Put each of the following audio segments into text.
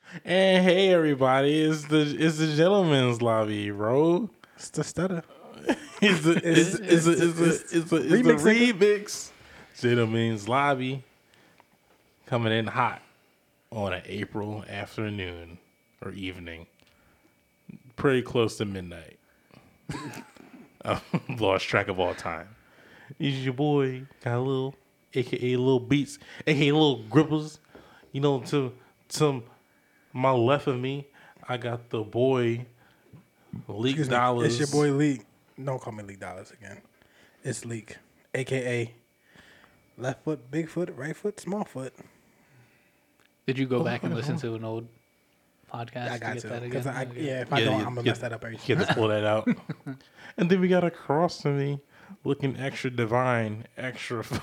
And hey, everybody, it's the gentleman's lobby, bro. It's the stutter. It's the remix. Gentleman's lobby coming in hot on an April afternoon or evening, pretty close to midnight. I've lost track of all time. It's your boy, got a little, aka Little Beats, aka Little Grippers. You know, to my left of me, I got the boy, Leak Excuse me. Dollars. It's your boy Leak. Don't call me Leak Dollars again. It's Leak, aka left foot, big foot, right foot, small foot. Did you go back and listen to an old podcast I got to to get that because again? if I don't, I'm gonna mess that up every You have to pull that out. And then we got across from me, looking extra divine, extra fine.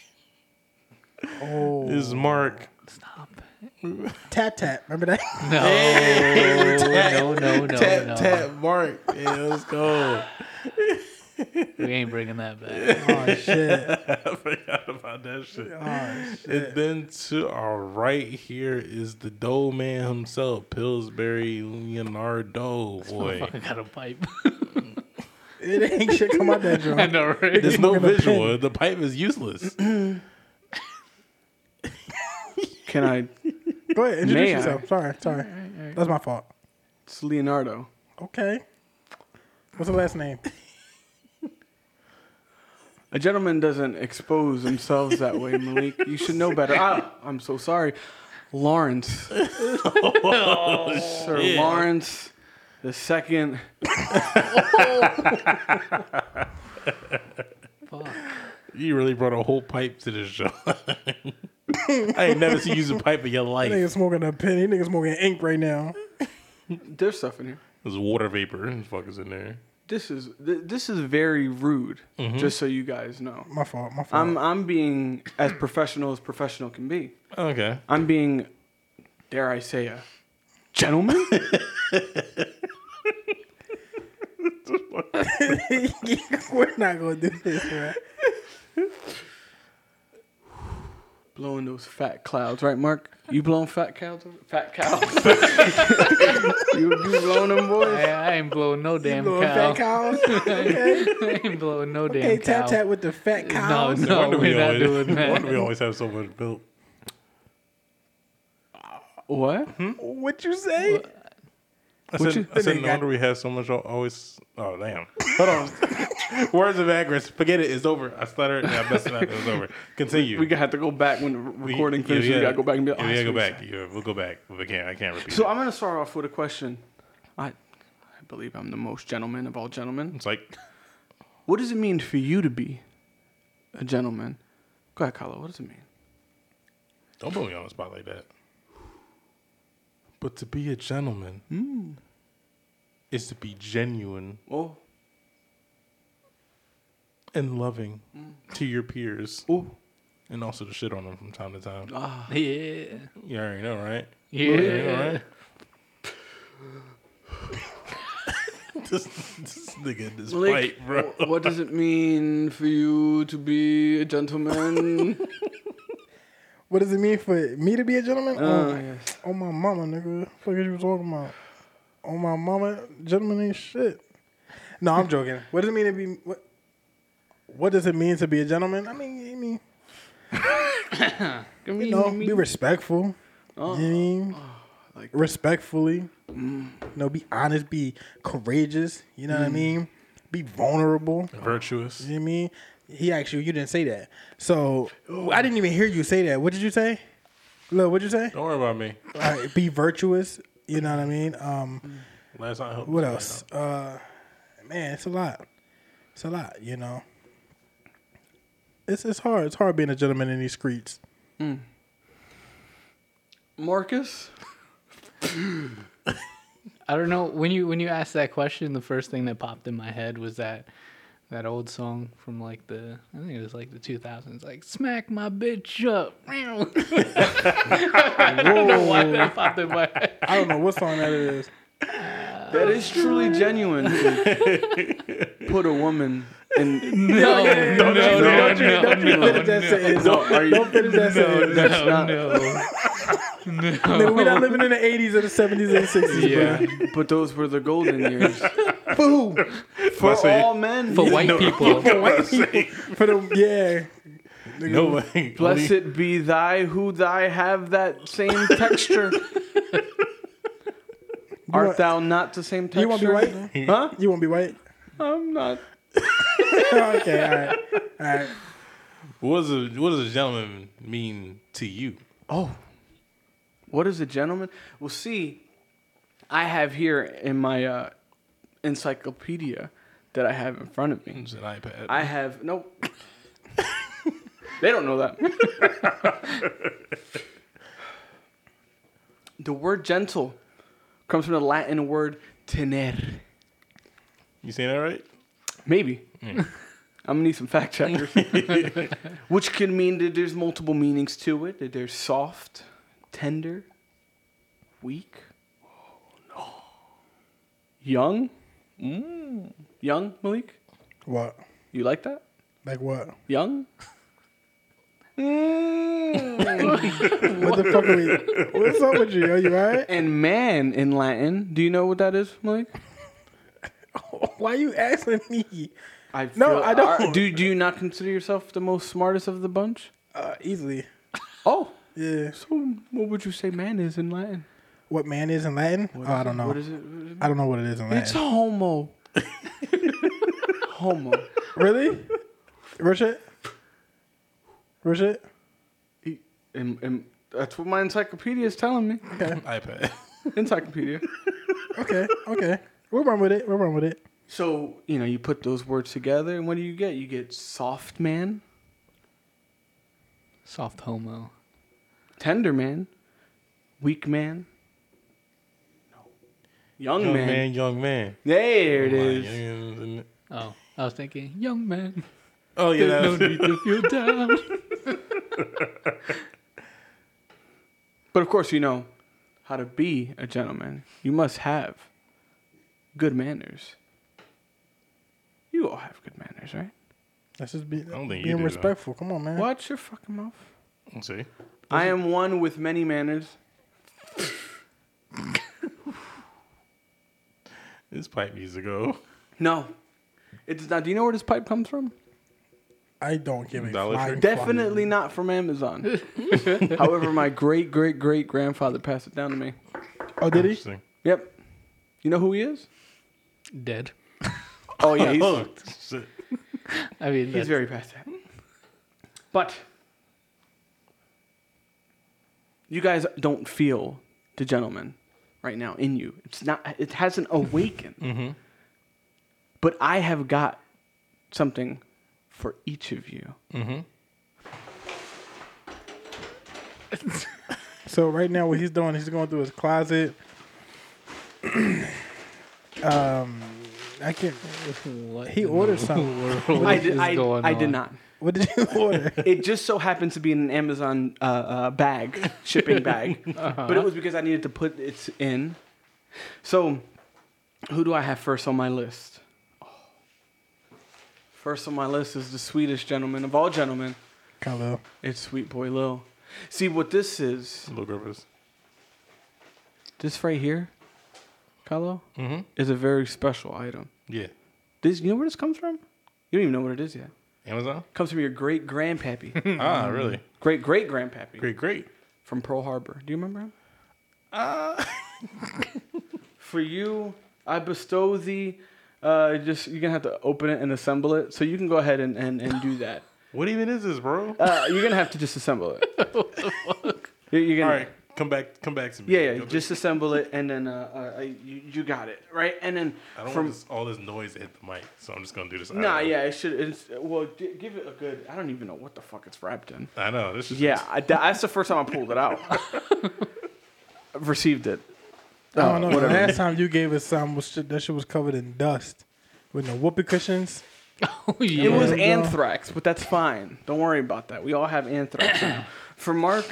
Oh, Is Mark. Stop. tap tap. Remember that? No. Tap Mark. Yeah, let's go. We ain't bringing that back. Oh shit. I forgot about that shit. Oh shit. And then to our right here is the dough man himself, Pillsbury Leonardo. Boy, Fucking got a pipe. It ain't shit come out that drum. I know, right? there's no smoking a visual. pen. The pipe is useless. Can I? Go ahead, introduce May I? yourself. Sorry. That's my fault. It's Leonardo. Okay. What's the last name? A gentleman doesn't expose themselves that way, Malik. You should know better. I'm so sorry. Lawrence. Sir Lawrence the second. Fuck. You really brought a whole pipe to this show. I ain't never seen you use a pipe in your That life. nigga smoking a pen. He nigga smoking ink right now. There's stuff in here. There's water vapor and fuckers in there. This is very rude. Just so you guys know. My fault. I'm being as professional can be. Okay. I'm being, dare I say, a gentleman. We're not gonna do this, right? Blowing those fat clouds, right, Mark? You blowing fat cows? Fat cows. you blowing them, boys? I ain't blowing no damn Blowing cow. fat cows. Okay. I ain't blowing no damn Okay, cow. tap tap with the fat cows. No, Wonder we're not always, doing that. wonder we always have so much built. What? What you say? I said no wonder we have so much always. Oh, damn. Hold on. Words of aggress. Forget it. It's over. I stuttered and I messed it up. It was over. Continue. We have to go back when the recording finishes. We got to go back and be like, yeah, oh, we gotta go that's back. what Yeah, we'll go back. I can't repeat So it. I'm going to start off with a question. I believe I'm the most gentleman of all gentlemen. It's like, What does it mean for you to be a gentleman? Go ahead, Carlo. What does it mean? don't put me on the spot like that. But to be a gentleman is to be genuine Oh, and loving to your peers. oh, And also to shit on them from time to time. Yeah. You already know, right? Yeah. You already know, right? this nigga in this Malik, fight, bro. what does it mean for you to be a gentleman? What does it mean for me to be a gentleman? Yes. Oh my mama, nigga. What the fuck is you talking about? Oh my mama, gentleman ain't shit. No, I'm joking. What does it mean to be what does it mean to be a gentleman? I mean, you know, be respectful. You know what I mean? Like Respectfully. You know, be honest, be courageous. You know what I mean? Be vulnerable. Virtuous. You know what I mean? He asked you, you didn't say that. So I didn't even hear you say that. What did you say? Look, what'd you say? Don't worry about me. All right, be virtuous. You know what I mean? Last time I helped What you, else? Man, it's a lot. It's a lot, you know. It's hard. It's hard being a gentleman in these streets. Marcus? I don't know. When you asked that question, the first thing that popped in my head was that old song from I think it was like the 2000s, like "Smack My Bitch Up." I don't know why that popped in my head. I don't know what song that is. That is truly genuine to put a woman And No, no, no, Don't you finish that sentence. Don't finish that sentence. that's not. Nigga, we not living in the 80s or the 70s or the 60s, Yeah. But those were the golden years bro. For who? for say- all men. For white people. For white people. For the, yeah. No way. Blessed be thy who thy have that same texture. Art want- thou not the same texture? You want to be white? Huh? You want to be white? I'm not. Okay, all right. All right. What does a gentleman mean to you? Oh, what is a gentleman? Well, see, I have here in my encyclopedia that I have in front of me. It's an iPad. I have nope. They don't know that. The word gentle comes from the Latin word tener. You saying that right? Maybe. I'm gonna need some fact checkers. Which can mean that there's multiple meanings to it. That there's soft, tender, weak, young. Young, Malik? What? You like that? Like what? Young? What the fuck are we? What's up with you? Are you all right? And man in Latin. Do you know what that is, Malik? Why are you asking me? I No, I don't. Do you not consider yourself the most smartest of the bunch? Easily. Oh. Yeah. So what would you say man is in Latin? What man is in Latin? I don't know. What is it? I don't know what it is in Latin. It's homo. Homo. Really? Richard? Richard? And that's what my encyclopedia is telling me. iPad. Encyclopedia. Okay. Okay. We'll run with it. We'll run with it. So, you put those words together, and what do you get? You get soft man, Soft homo. tender man, weak man, young man. Young man. There it Oh, is. Oh, I was thinking, young man. Oh yeah, that No was, need to feel down. But of course, you know how to be a gentleman. You must have good manners. You all have good manners, right? Let's just be don't think you being do, though. respectful. Come on, man. Watch your fucking mouth. Let's see. I am one with many manners. This pipe needs to go. No, it does not. Do you know where this pipe comes from? I don't give a Dollar flying Tree? Definitely not from Amazon. However, my great great great grandfather passed it down to me. fuck. Oh, did he? Interesting. Yep. You know who he is? Dead. Oh yeah, he's, Oh shit. I mean, he's that's, very past that. But you guys don't feel the gentleman right now in you. It's not. It hasn't awakened. But I have got something for each of you. So right now, what he's doing, he's going through his closet. I can't. what He ordered something. I is did. going I did on? not. What did you order? It just so happened to be in an Amazon bag, shipping bag. But it was because I needed to put it in. So, who do I have first on my list? First on my list is the sweetest gentleman of all gentlemen. Khalil. It's Sweet Boy Lil. See, what this is, Little Griffiths. this right here, Carlo, is a very special item. Yeah. This, you know where this comes from? You don't even know what it is yet. Amazon? It comes from your great grandpappy. Ah, really? Great great grandpappy. Great, great. From Pearl Harbor. Do you remember him? For you, I bestow thee. Just you're gonna have to open it and assemble it. So you can go ahead and do that. What even is this, bro? You're gonna have to just assemble it. What the fuck? You're gonna, All right, come back to me. Yeah, Go just assemble it, and then you got it right. And then I don't from want all this noise to hit the mic, so I'm just gonna do this. nah, yeah, it should. It's well, give it a good. I don't even know what the fuck it's wrapped in. I know. This is Yeah, that's the first time I pulled it out. I've received it. I don't know. whatever. The last time you gave us some, that shit was covered in dust with no whoopee cushions. Oh, It yeah. was Yeah. anthrax, but that's fine. Don't worry about that. We all have anthrax now. For Mark,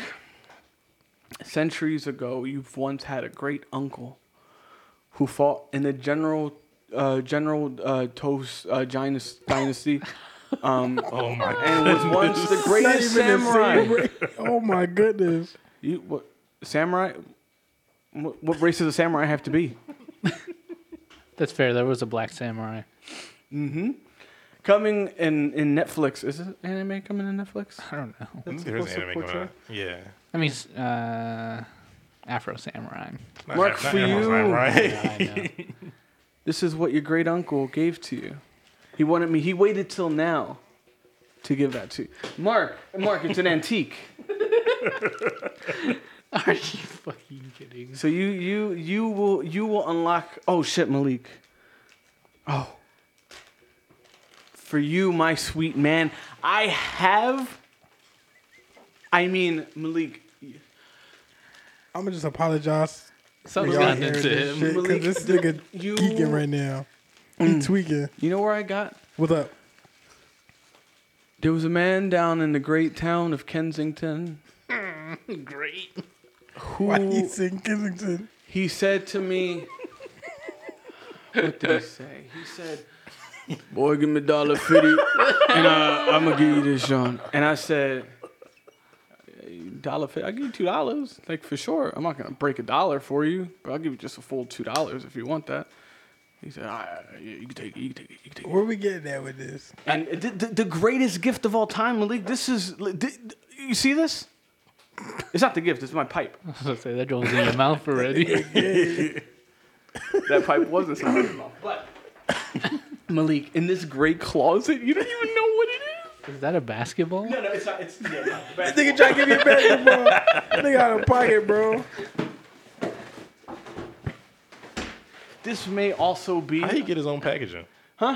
centuries ago, you've once had a great uncle who fought in the General General Toast Dynasty. Oh my And was once the greatest Not even the samurai. same race. Oh my goodness. You what? Samurai? What race does a samurai have to be? That's fair. There was a black samurai. Coming in Netflix. Is it anime coming in Netflix? I don't know. There's supposed to anime portray? coming out. Yeah. I mean, Afro Samurai. Mark, for Amazon, you. right? Yeah, I know. This is what your great uncle gave to you. He wanted me. He waited till now to give that to you. Mark, it's an antique. Are you fucking kidding? So you will unlock. Oh shit, Malik. Oh. For you, my sweet man, Malik. I'm gonna just apologize. Something's for y'all gotten hearing into this him. shit, 'cause Malik, this nigga you- geeking right now. He tweaking. You know where I got? What's up? There was a man down in the great town of Kensington Great. who Why he sing Kensington? he said to me, what did he say? He said, boy, give me $1.50 and I'm going to give you this, Sean. And I said, $1.50, I'll give you $2. Like, for sure. I'm not going to break $1 for you, but I'll give you just a full $2 if you want that. He said, yeah, you can take it, you can take it. Where we getting at with this? And the greatest gift of all time, Malik, this is, you see this? It's not the gift, it's my pipe. I was gonna say that goes in your mouth already. That pipe was inside my mouth. But, Malik, in this great closet, you don't even know what it is. Is that a basketball? No, it's not. It's not. This nigga trying to give me a basketball. Nigga out of pocket, bro. This may also be How he get his own packaging?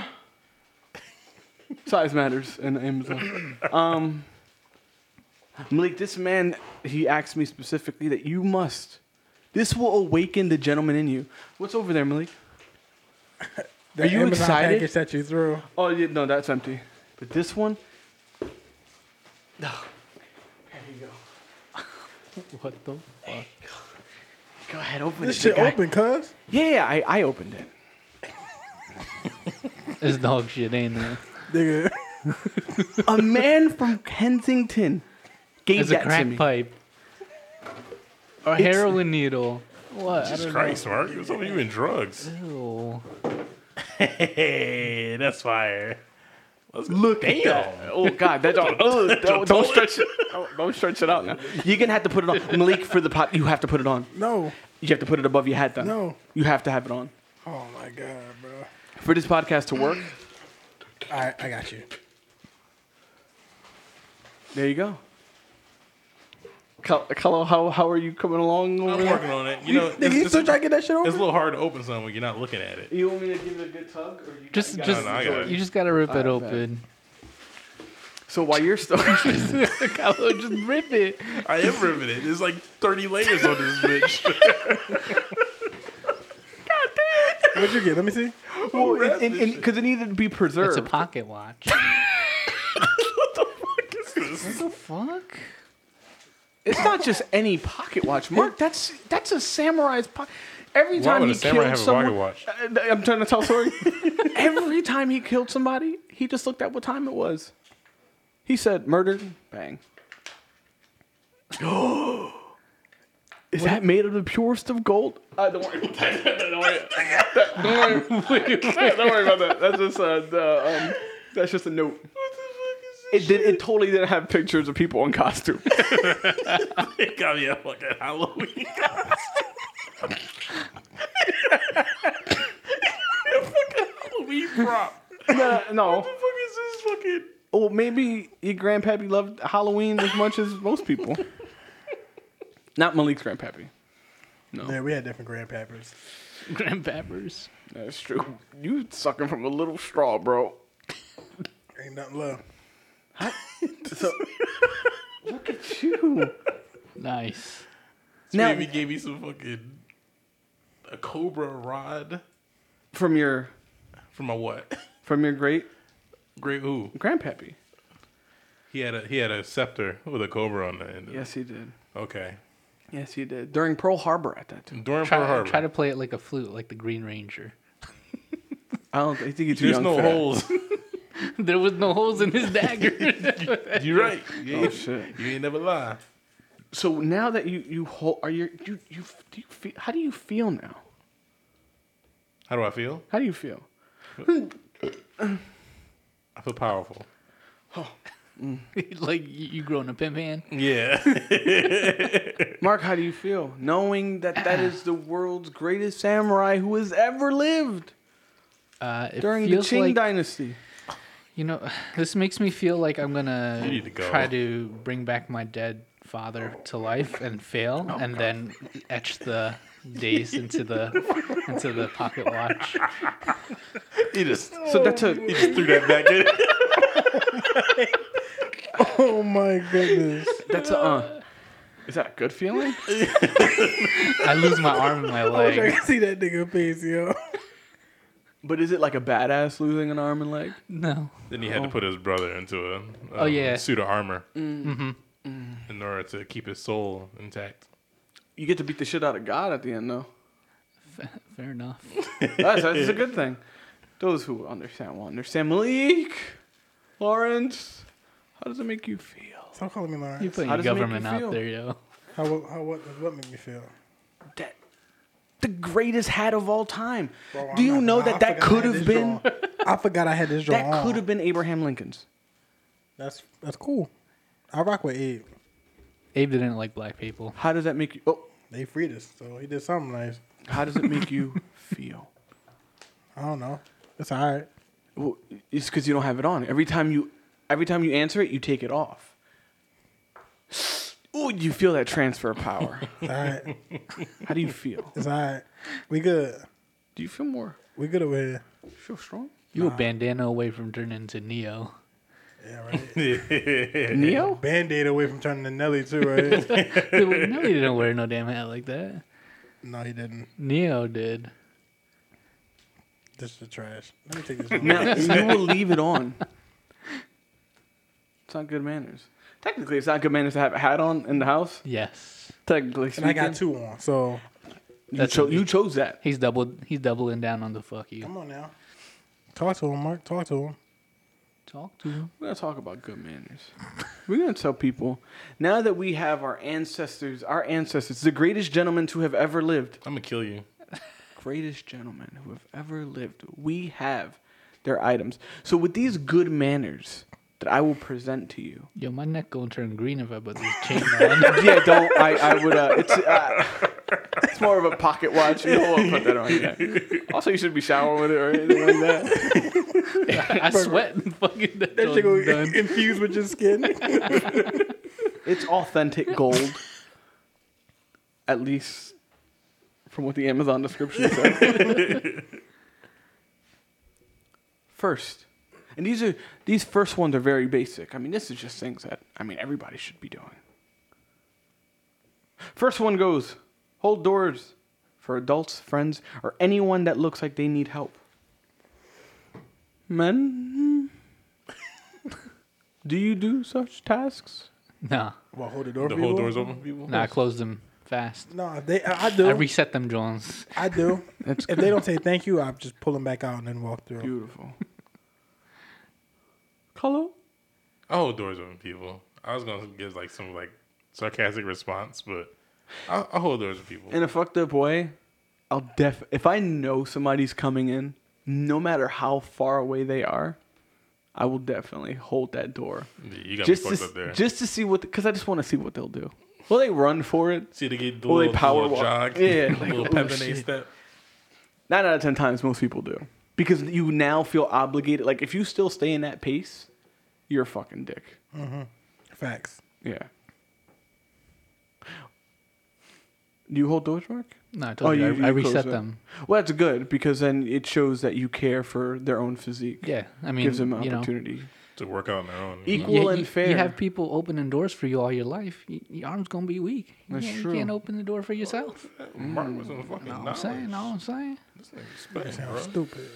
size matters in Amazon. Malik, this man, he asked me specifically that you must. This will awaken the gentleman in you. What's over there, Malik? The Are you Amazon excited? package that you threw. Oh, yeah, no, that's empty. But this one, oh, there you go. What the fuck? Go ahead, open This it. shit big guy. open, cuz. Yeah, I opened it. This dog shit ain't there. Nigga. A man from Kensington gave It's a that to crack me. pipe. Or It's- heroin needle. What? I Jesus don't Christ, Mark. What's up with you in drugs? know. Ew. Hey, that's fire. Let's Look at that. Oh God, that don't stretch it. Don't stretch it out now. You're gonna have to put it on, Malik, for the pot. You have to put it on. No. You have to put it above your hat. Then No. you have to have it on Oh my god, bro. for this podcast to work. Alright, I got you. There you go. Hello, how are you coming along over I'm there? working on it. You know, Nigga, you still trying to get that shit it's a over? little hard to open something when you're not looking at it. You want me to give it a good tug, or you Just, got- just, No, I got it. you just gotta rip it Alright, bet. open. So while you're still, Kylo, just rip it. I am riveted. There's like 30 layers on this bitch. What'd you get? Let me see. well, because it needed to be preserved. It's a pocket watch. What the fuck is this? What the fuck? It's not just any pocket watch, Mark. That's a samurai's pocket. Every Why time would he a samurai killed have a someone, pocket watch? I'm trying to tell a story. Every time he killed somebody, he just looked at what time it was. He said, "Murdered." Bang. Is that made of the purest of gold? Don't worry about that. Don't worry. Don't worry about that. That's just a note. It totally didn't have pictures of people in costume. It got me a fucking Halloween costume. A fucking Halloween prop. No. What the fuck is this fucking... Oh, maybe your grandpappy loved Halloween as much as most people. Not Malik's grandpappy. No, Yeah, we had different grandpappers. Grandpappers. that's true. You sucking from a little straw, bro. Ain't nothing left. So, look at you. Nice. Now- Maybe gave me some fucking... A cobra rod. From your From my what? great Great who? grandpappy. He had a scepter with a cobra on the end of it. Yes, he did. Okay. Yes, he did. During Pearl Harbor at that time. During Pearl Harbor. Try to play it like a flute, like the Green Ranger. I think he's too There's young no for that. holes. There was no holes in his dagger. You're right. You Oh ain't, shit. you ain't never lie. So now that you hold, do you feel? How do you feel now? How do I feel? How do you feel? I feel powerful. Like you growing a pimp hand. Yeah. Mark, how do you feel knowing that that is the world's greatest samurai who has ever lived It during the feels Qing like, dynasty? you know, this makes me feel like I'm gonna You need to go. try to bring back my dead father to life and fail, and then etch the days into the pocket watch. He just So that's a he just threw that back in. Oh my goodness. that's a. Is that a good feeling? I lose my arm and my I wish I leg. could see that nigga face, yo. But is it like a badass losing an arm and leg? No. Then he had to put his brother into a Oh, yeah. suit of armor in order to keep his soul intact. You get to beat the shit out of God at the end, though. Fair enough. That's a good thing. Those who understand will understand. Malik, Lawrence, how does it make you feel? Stop calling me You Lawrence. putting How your does it make government you out feel? there, yo. What make me feel? That the greatest hat of all time. Bro, Do I'm you not know gonna- that I that forgot I could had have this been draw. I forgot I had this draw. that could have been Abraham Lincoln's? That's cool. I rock with Abe. Abe didn't like black people. How does that make you? Oh, They freed us, so he did something nice. how does it make you feel? I don't know. It's all right. Well, it's because you don't have it on. Every time you answer it, you take it off. Oh, you feel that transfer of power. It's all right. How do you feel? It's all right. We good. Do you feel more? We good over here. Feel strong? You a bandana away from turning into Neo. Yeah, right. Neo? Band-Aid away from turning to Nelly too, right? No, he didn't wear no damn hat like that. No, he didn't. Neo did. This is the trash. Let me take this one. Now, you will leave it on. It's not good manners. Technically, it's not good manners to have a hat on in the house. Yes. Technically And speaking. I got two on, so You chose that. He's doubling down on the fuck you. come on now. Talk to him, Mark. Talk to him. Talk to him. We're going to talk about good manners. We're going to tell people, now that we have our ancestors, the greatest gentlemen to have ever lived, I'm gonna kill you. greatest gentlemen who have ever lived, we have their items. So with these good manners that I will present to you. Yo, my neck gonna turn green if I put this chain on. Yeah, don't. I would. It's more of a pocket watch. You don't want to put that on your neck. Also, you should be showering with it or anything like that. I sweat and fucking That shit go done. infused with your skin. It's authentic gold. At least from what the Amazon description said. First. And these first ones are very basic. I mean, this is just things that everybody should be doing. First one goes, hold doors for adults, friends, or anyone that looks like they need help. Men, do you do such tasks? Nah, Well, hold the door. The for whole people? door's open for people. I closed them fast. No, I do. I reset them Jones. I do. That's If they don't say thank you, I just pull them back out and then walk through. beautiful. Color? I hold doors open, people. I was gonna give like some like sarcastic response, but I hold doors for people. In a fucked up way, if I know somebody's coming in, no matter how far away they are, I will definitely hold that door. Yeah, you got Just me fucked up there. to see because I just want to see what they'll do. Will they run for it? See, they get the Will they little, power little walk? jog, Yeah, the little like, pep oh, in their shit. step. 9 out of 10 times, most people do. Because you now feel obligated. Like, if you still stay in that pace, you're a fucking dick. Facts. Yeah. Do you hold doors, Mark? No, I told you, I close reset it. them. Well, that's good, because then it shows that you care for their own physique. Yeah, I mean, Gives them an you know, opportunity. To work out on their own. Equal and fair. You have people opening doors for you all your life. Your arm's gonna be weak. That's You true. can't open the door for yourself. Mark was in fucking Know what I'm knowledge. saying? Know what I'm saying? This nigga's spitting, bro. Stupid.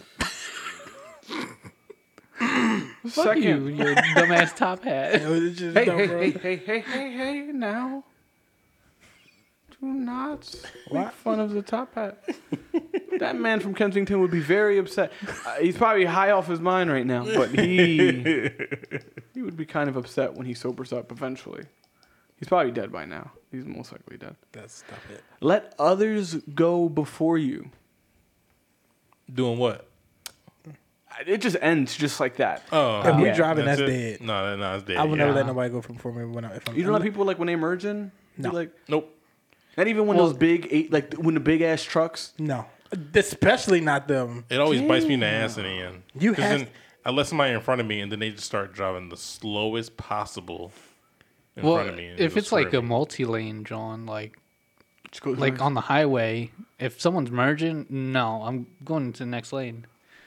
Fuck Second. you, your dumbass top hat. It's just Hey, dumb, hey, bro. hey, now. Do not What? make fun of the top hat. That man from Kensington would be very upset. He's probably high off his mind right now, but he would be kind of upset when he sobers up eventually. He's probably dead by now. He's most likely dead. That's stop it. Let others go before you. Doing what? It just ends just like that. Oh, If we yeah. driving, that's it? dead. No, it's dead. I would yeah. never let nobody go before me if I'm. You don't let people like when they merge in? No. Be like, Nope. not even when those big when the big ass trucks. No, especially not them. It always bites me in the ass in the end. You 'Cause have- then I let somebody in front of me, and then they just start driving the slowest possible in Well, front of me. and if just it's like screw a me. multi-lane, John, like Just goes on the highway, if someone's merging, no, I'm going into the next lane.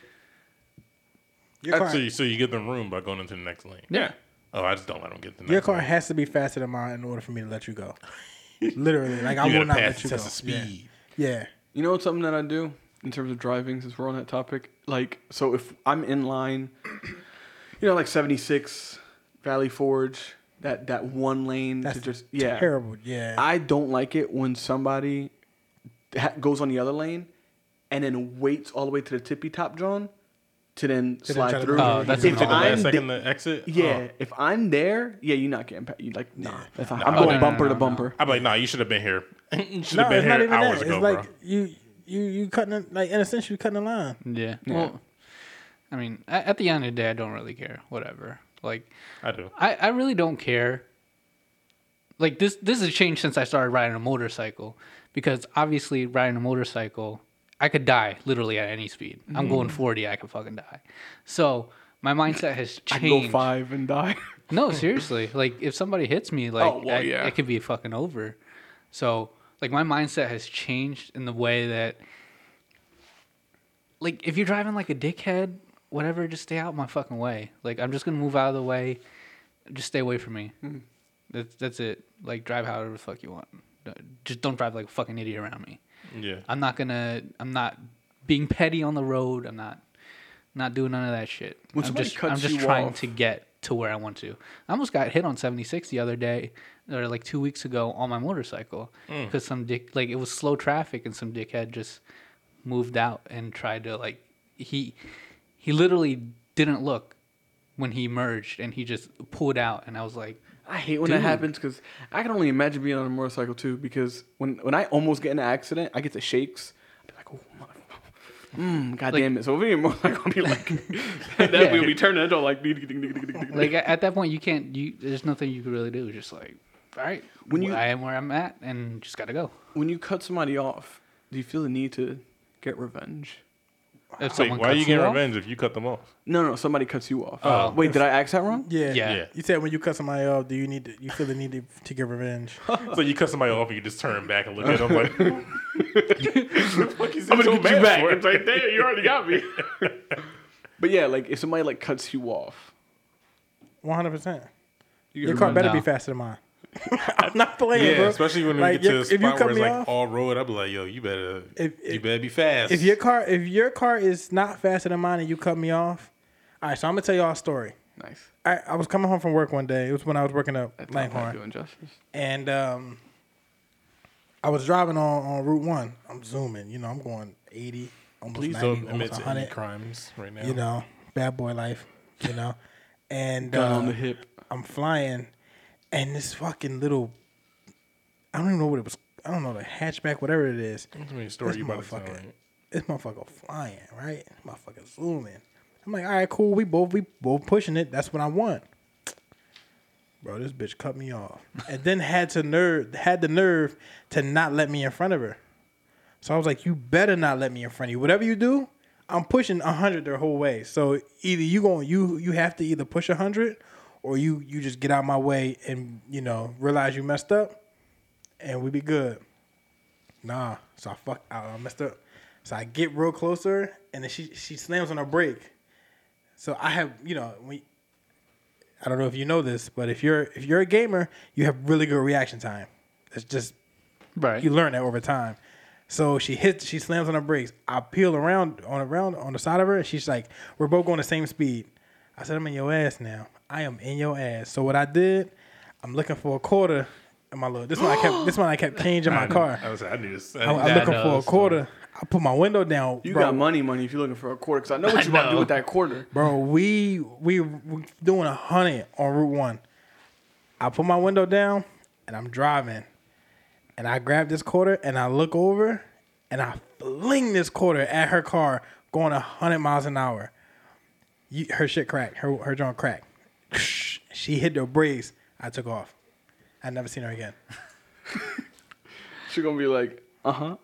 Your car, so you get them room by going into the next lane. Yeah. Oh, I just don't let them get the next your car lane. has to be faster than mine in order for me to let you go. Literally, like I You will gotta not pass let the you go. test of speed. Yeah. You know what's something that I do in terms of driving, since we're on that topic? Like, so if I'm in line, like 76, Valley Forge, that one lane That's to just, yeah. terrible. Yeah. I don't like it when somebody goes on the other lane and then waits all the way to the tippy top, John, to then then slide try to through. Oh, that's If If take the I'm last second to exit. Yeah, Oh. if I'm there, you're not getting past. You like, nah, that's not, Nah. I'm Oh, going no, bumper no, to no, bumper. I'm like, nah, you should have been here. You should no, have been it's not here even hours that. ago, It's like bro. you cutting it, like in a sense you cutting the line. Yeah. Yeah. Well, I mean, at the end of the day, I don't really care. Whatever. Like, I do. I really don't care. Like this has changed since I started riding a motorcycle, because obviously riding a motorcycle, I could die literally at any speed. I'm going 40, I could fucking die. So my mindset has I changed. go 5 and die. No, seriously. Like if somebody hits me, like Oh, well, yeah. it could be fucking over. So like my mindset has changed in the way that, like, if you're driving like a dickhead, whatever, just stay out my fucking way. Like I'm just gonna move out of the way. Just stay away from me. That's it. Like drive however the fuck you want. Just don't drive like a fucking idiot around me. Yeah. I'm not being petty on the road. I'm not doing none of that shit. When I'm somebody just cuts you trying off- to get to where I want to. I almost got hit on 76 the other day, or like 2 weeks ago, on my motorcycle, because some dick, like, it was slow traffic and some dickhead just moved out and tried to, like, he literally didn't look when he merged and he just pulled out, and I was like, I hate when that Dude. happens because I can only imagine being on a motorcycle too. Because when I almost get in an accident, I get the shakes. I'll be like, oh, god damn it. So if you're in a motorcycle, I'll be like, that Yeah. we'll be turning into like, like at that point there's nothing you can really do. It's just like, all right, I am where I'm at and just gotta go. when you cut somebody off, do you feel the need to get revenge? If Wait, someone why are you cuts getting off, revenge if you cut them off? No, somebody cuts you off. Oh. Wait, did I ask that wrong? Yeah. Yeah. You said when you cut somebody off, do you feel the need to get revenge? So you cut somebody off and you just turn back and look at them like, the fuck is I'm he gonna so get you mad back. for? It's like, damn, you already got me. But yeah, like if somebody like cuts you off, 100%. you Your get car revenge. better No. be faster than mine. I'm not playing, Yeah, bro. especially when Like, we get to a if you spot cut where it's me like off- all road. I'd be like, yo, you better be fast. If your car is not faster than mine and you cut me off, all right. So I'm gonna tell y'all a story. Nice. I was coming home from work one day. It was when I was working at That's not Langhorne, doing justice. and I was driving on Route 1. I'm zooming. You know, I'm going 80, almost Please 90, don't admit almost to any 100. crimes right now. You know, bad boy life. You know, and Gun on the hip. I'm flying, and this fucking little, I don't even know what it was. I don't know, the hatchback, whatever it is. That's a story This you about to tell, motherfucker. right? This motherfucker flying, right? Motherfucker zooming. I'm like, all right, cool. We both pushing it. That's what I want. Bro, this bitch cut me off, and then had the nerve to not let me in front of her. So I was like, you better not let me in front of you. Whatever you do, I'm pushing 100 the whole way. So either you have to either push 100, or you just get out my way and realize you messed up, and we be good. Nah, so I messed up. So I get real closer, and then she slams on her brake. So I have I don't know if you know this, but if you're a gamer, you have really good reaction time. It's just right? you learn that over time. So she slams on her brakes. I peel around on the side of her, and she's like, we're both going the same speed. I said, I'm in your ass now. I am in your ass. So what I did, I'm looking for a quarter in my little. This one I kept changing my car. I knew this. I'm Yeah, looking I for know. a quarter. I put my window down. You bro. got money if you're looking for a quarter. Because I know what you about to do with that quarter. Bro, we doing 100 on Route 1. I put my window down and I'm driving. And I grab this quarter and I look over and I fling this quarter at her car going 100 miles an hour. Her shit cracked. Her joint cracked. She hit the brakes. I took off. I never seen her again. She's going to be like, oh,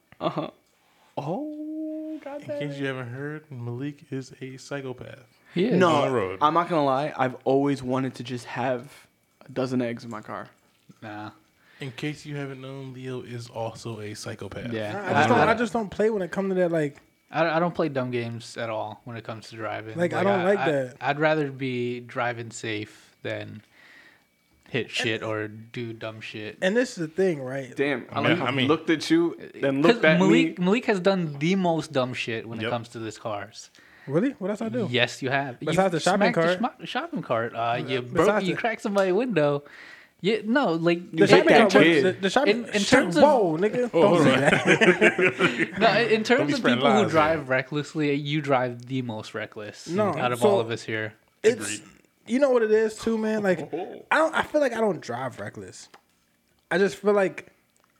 God In case you haven't heard, Malik is a psychopath. He is. on the No, road. I'm not going to lie. I've always wanted to just have a dozen eggs in my car. Nah. In case you haven't known, Leo is also a psychopath. Yeah. I just don't play when it comes to that. Like, I don't play dumb games at all when it comes to driving. Like, I don't like that. I'd rather be driving safe than hit shit or do dumb shit. and this is the thing, right? Damn. I mean- like how I he mean- looked at you, then Because looked at me. Malik has done the most dumb shit when it Yep. comes to this cars. Really? What else I do? Yes, you have. Besides the shopping smacked cart? the shopping cart. You Besides you the- cracked somebody's window. Yeah, no, like The hit shopping that cart. kid. The shopping. In terms of- whoa, nigga! Oh, Don't hold say on. that. no, in Don't terms be of spreading people who lies, drive recklessly, you drive the most reckless No, out of so- all of us here. It's you know what it is too, man. Like I feel like I don't drive reckless. I just feel like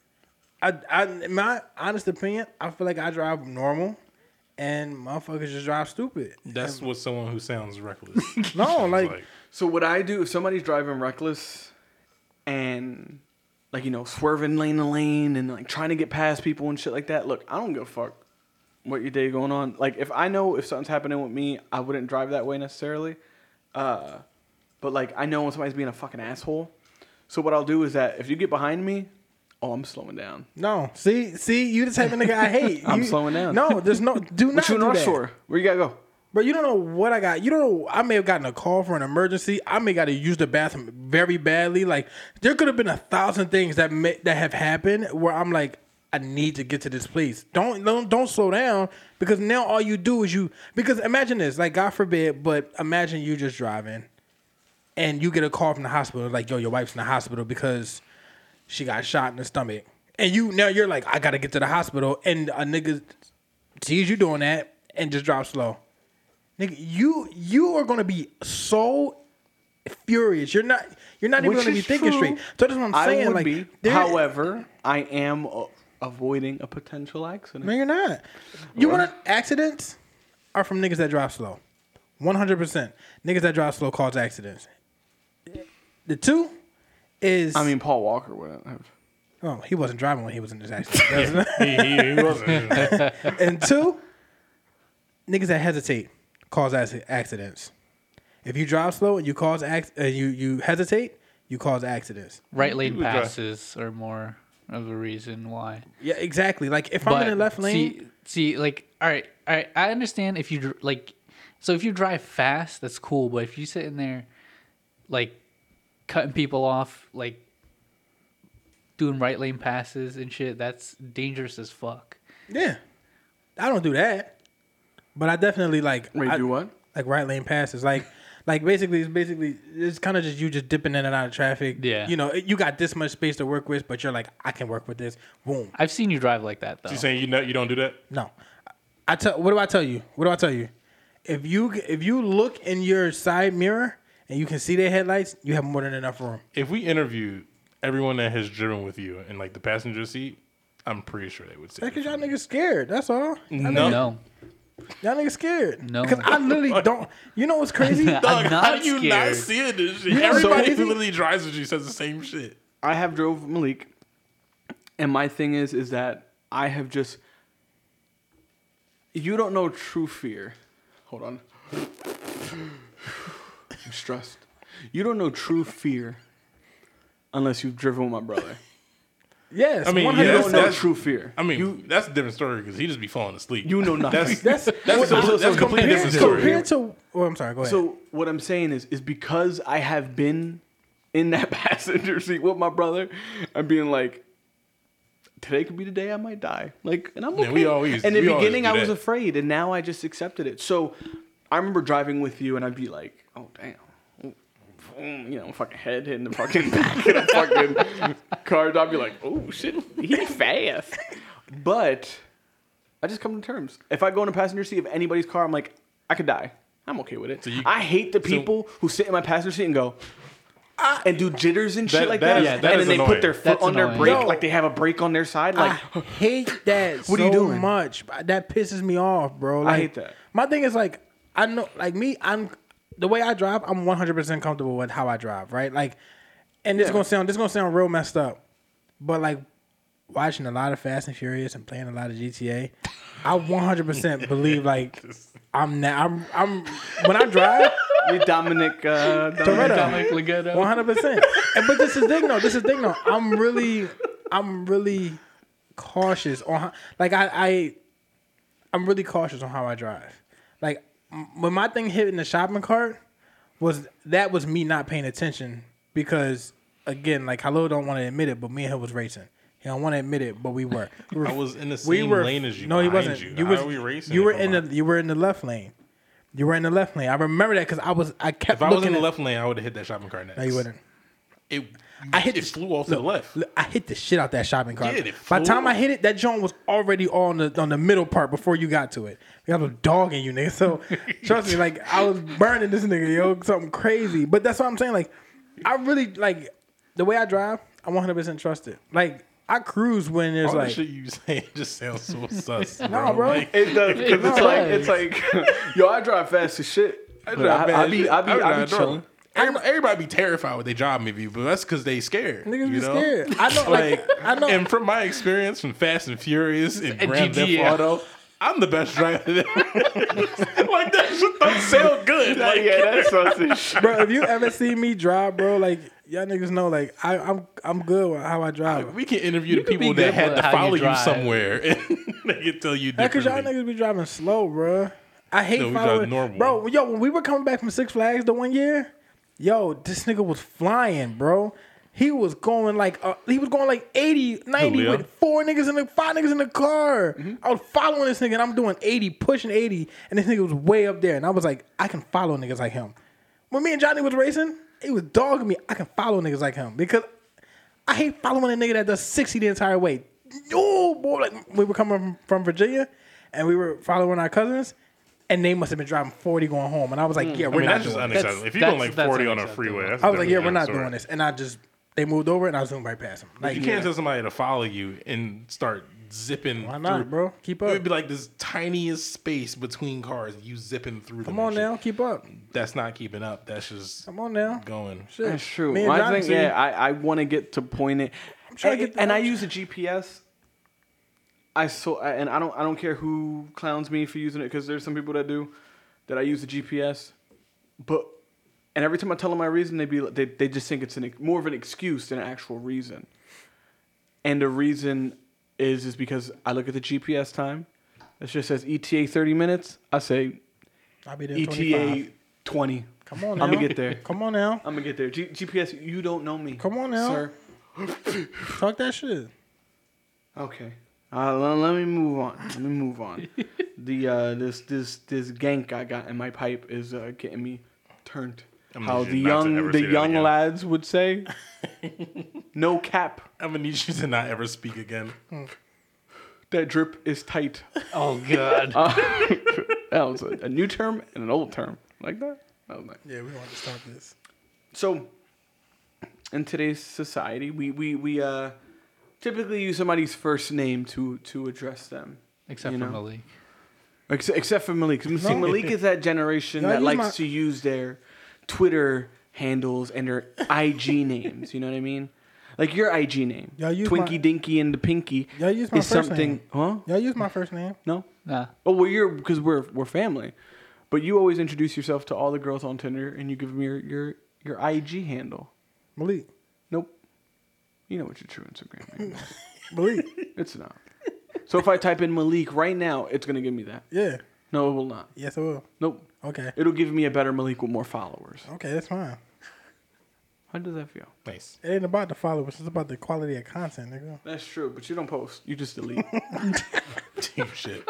in my honest opinion, I feel like I drive normal, and motherfuckers just drive stupid. That's what someone who sounds reckless. No, like So what I do if somebody's driving reckless and like swerving lane to lane and like trying to get past people and shit like that, look, I don't give a fuck what your day going on. Like if I know if something's happening with me, I wouldn't drive that way necessarily. But like I know when somebody's being a fucking asshole. So what I'll do is that if you get behind me, I'm slowing down. no. See, you the type of nigga I hate. I'm slowing down. No, there's no. Do not What you in do the rush that. for? Where you gotta go? But you don't know what I got. You don't know. I may have gotten a call for an emergency. I may got to use the bathroom very badly. Like there could have been 1,000 things that have happened where I'm like, I need to get to this place. Don't slow down because now all you do is because imagine this, like God forbid, but imagine you just driving and you get a call from the hospital like, yo, your wife's in the hospital because she got shot in the stomach, and you're like, I gotta get to the hospital, and a nigga sees you doing that and just drives slow. Nigga, you are gonna be so furious. You're not even Which gonna be is thinking true. straight. So that's what I'm saying. I would like, be. However, I am avoiding a potential accident. no, you're not. You want accidents are from niggas that drive slow. 100%. Niggas that drive slow cause accidents. The two is I mean, Paul Walker wouldn't have. oh, he wasn't driving when he was in this accident. he wasn't. And two, niggas that hesitate cause accidents. If you drive slow and you cause you hesitate, you cause accidents. Right lane would drive- passes are more of a reason why. Yeah, exactly. Like if I'm in the left lane, see, like, all right. I understand if you so if you drive fast, that's cool. But if you sit in there, like, cutting people off, like, doing right lane passes and shit, that's dangerous as fuck. yeah, I don't do that. But I definitely like. Wait, do what? Like right lane passes, like basically it's kind of just you just dipping in and out of traffic. Yeah. You know, you got this much space to work with, but you're like, I can work with this. Boom. I've seen you drive like that though. You saying you don't do that? No, what do I tell you? What do I tell you? If you look in your side mirror and you can see their headlights, you have more than enough room. If we interviewed everyone that has driven with you in like the passenger seat, I'm pretty sure they would say. That's because y'all niggas scared. That's all. No. No, Y'all niggas scared. No. Because I literally don't. You know what's crazy? I'm Dog, not how do you not scared. see it? This shit? You know what's Everybody crazy? who literally drives with you says the same shit. I have drove Malik, and my thing is that I have just. You don't know true fear. Hold on. I'm stressed. You don't know true fear unless you've driven with my brother. Yes. I mean, 100%. You yeah, don't know that's- true fear. I mean, that's a different story because he just be falling asleep. You know nothing. That's a completely different story. Compared to. Oh, I'm sorry. Go ahead. So what I'm saying is because I have been in that passenger seat with my brother, I'm being like, today could be the day I might die. Like, and I'm okay. Yeah, we always- in the we always beginning, do I was that. afraid, and now I just accepted it. So I remember driving with you, and I'd be like, oh damn, fucking head hitting the fucking back of the fucking car. I'd be like, oh shit, he's fast. But I just come to terms. If I go in a passenger seat of anybody's car, I'm like, I could die. I'm okay with it. So I hate the people who sit in my passenger seat and go, and do jitters and shit like that. Yeah, that and is then they annoying. put their foot That's on their annoying. brake, Yo. like they have a brake on their side. Like, I hate that What are you so doing? much. That pisses me off, bro. Like, I hate that. My thing is like, I know, like me, I'm the way I drive. I'm 100% comfortable with how I drive, right? Like, and this gonna sound real messed up, but like watching a lot of Fast and Furious and playing a lot of GTA, I 100% believe like I'm when I drive. you Dominic Toretto. Dominic Leggett. 100%. But this is the thing though. I'm really cautious on how, like I'm really cautious on how I drive. Like when my thing hit in the shopping cart was me not paying attention because again, like Khalil don't want to admit it, but me and him was racing. He don't want to admit it, but we were. I was in the same lane as you. No, he behind wasn't. You. Was. How are we racing? You were if in I'm the left lane. You were in the left lane. I remember that because I kept If I was looking in the at, left lane, I would have hit that shopping cart next. No, you wouldn't. It flew off to the left. Look, I hit the shit out that shopping cart. Yeah, it By the flew time I hit it, that joint was already on the middle part before you got to it. I was dogging you, nigga. So trust me, like I was burning this nigga, yo, something crazy. But that's what I'm saying. Like I really like the way I drive. I 100% trust it. Like I cruise when there's All the like shit you saying just sounds so sus. No, bro. Like, It does because it's like yo, I drive fast as shit. I But drive I bad be shit. I be drive chilling. normal. Everybody be terrified when they drive me, but that's because they scared. niggas you be know? scared. I know, Like, I know. and from my experience from Fast and Furious and Grand Theft GTA. Auto, I'm the best driver there. Like that shit don't sound good. Like, Yeah, that's sausage. Bro, if you ever see me drive, bro, like y'all niggas know, like I'm good with how I drive. we can interview the can be people that good had with to how you follow you drive. somewhere, and they can tell you That's because y'all differently. niggas be driving slow, bro. I hate No, we drive following. normal. Bro, yo, when we were coming back from Six Flags the one year, yo, this nigga was flying, bro. He was going like 80, 90 Leo? with 5 niggas in the car. I was following this nigga and I'm doing 80, pushing 80, and this nigga was way up there. And I was like, I can follow niggas like him. When me and Johnny was racing, he was dogging me. I can follow niggas like him because I hate following a nigga that does 60 the entire way. Yo, boy, like we were coming from Virginia and we were following our cousins. And they must have been driving 40 going home. And I was like, yeah, I we're mean, not that's just doing this. unacceptable. If you're going like that's 40 on a unacceptable. freeway, that's I was like, yeah, definitely we're not different doing this. And they moved over and I zoomed right past them. Like, You can't tell somebody to follow you and start zipping. why not, through. bro? Keep It up. would be like this tiniest space between cars. You zipping through them. Come on and shit. now, keep up. That's not keeping up. That's just Come on now. going. Shit. That's true. Me and I Johnny, think I want to get to point it. trying to get and the- I use a GPS. I don't care who clowns me for using it because there's some people that do that I use the GPS, and every time I tell them my reason, they just think it's more of an excuse than an actual reason. And the reason is because I look at the GPS time. It just says ETA 30 minutes. I say I'll be there ETA 25. 20. Come on now. I'm gonna get there. Come on now. I'm gonna get there. GPS, you don't know me. Come on now. sir. Talk that shit. Okay. Let me move on. This gank I got in my pipe is getting me turned. I'm How gonna the need you not to ever say that young again. lads would say. No cap. I'm gonna need you to not ever speak again. That drip is tight. Oh god. That was a new term and an old term. Like that? That was nice. Yeah, we want to start this. So, in today's society, we typically use somebody's first name to address them. Except you for know? Malik. Except for Malik. See, Malik is that generation No, I that use likes my- to use their Twitter handles and their IG names. You know what I mean? Like your IG name, Y'all use Twinkie my- Dinky and the Pinky, Y'all use my is first something. name. Huh? Y'all use my first name. No. Nah. Oh well, because we're family, but you always introduce yourself to all the girls on Tinder, and you give them your IG handle. Malik. Nope. You know what your true Instagram name is. Malik. It's not. So if I type in Malik right now, it's gonna give me that. Yeah. No, it will not. Yes, I will. Nope. Okay. It'll give me a better Malik with more followers. Okay, that's fine. How does that feel? Nice. It ain't about the followers. It's about the quality of content, nigga. That's true, but you don't post. You just delete. Team shit.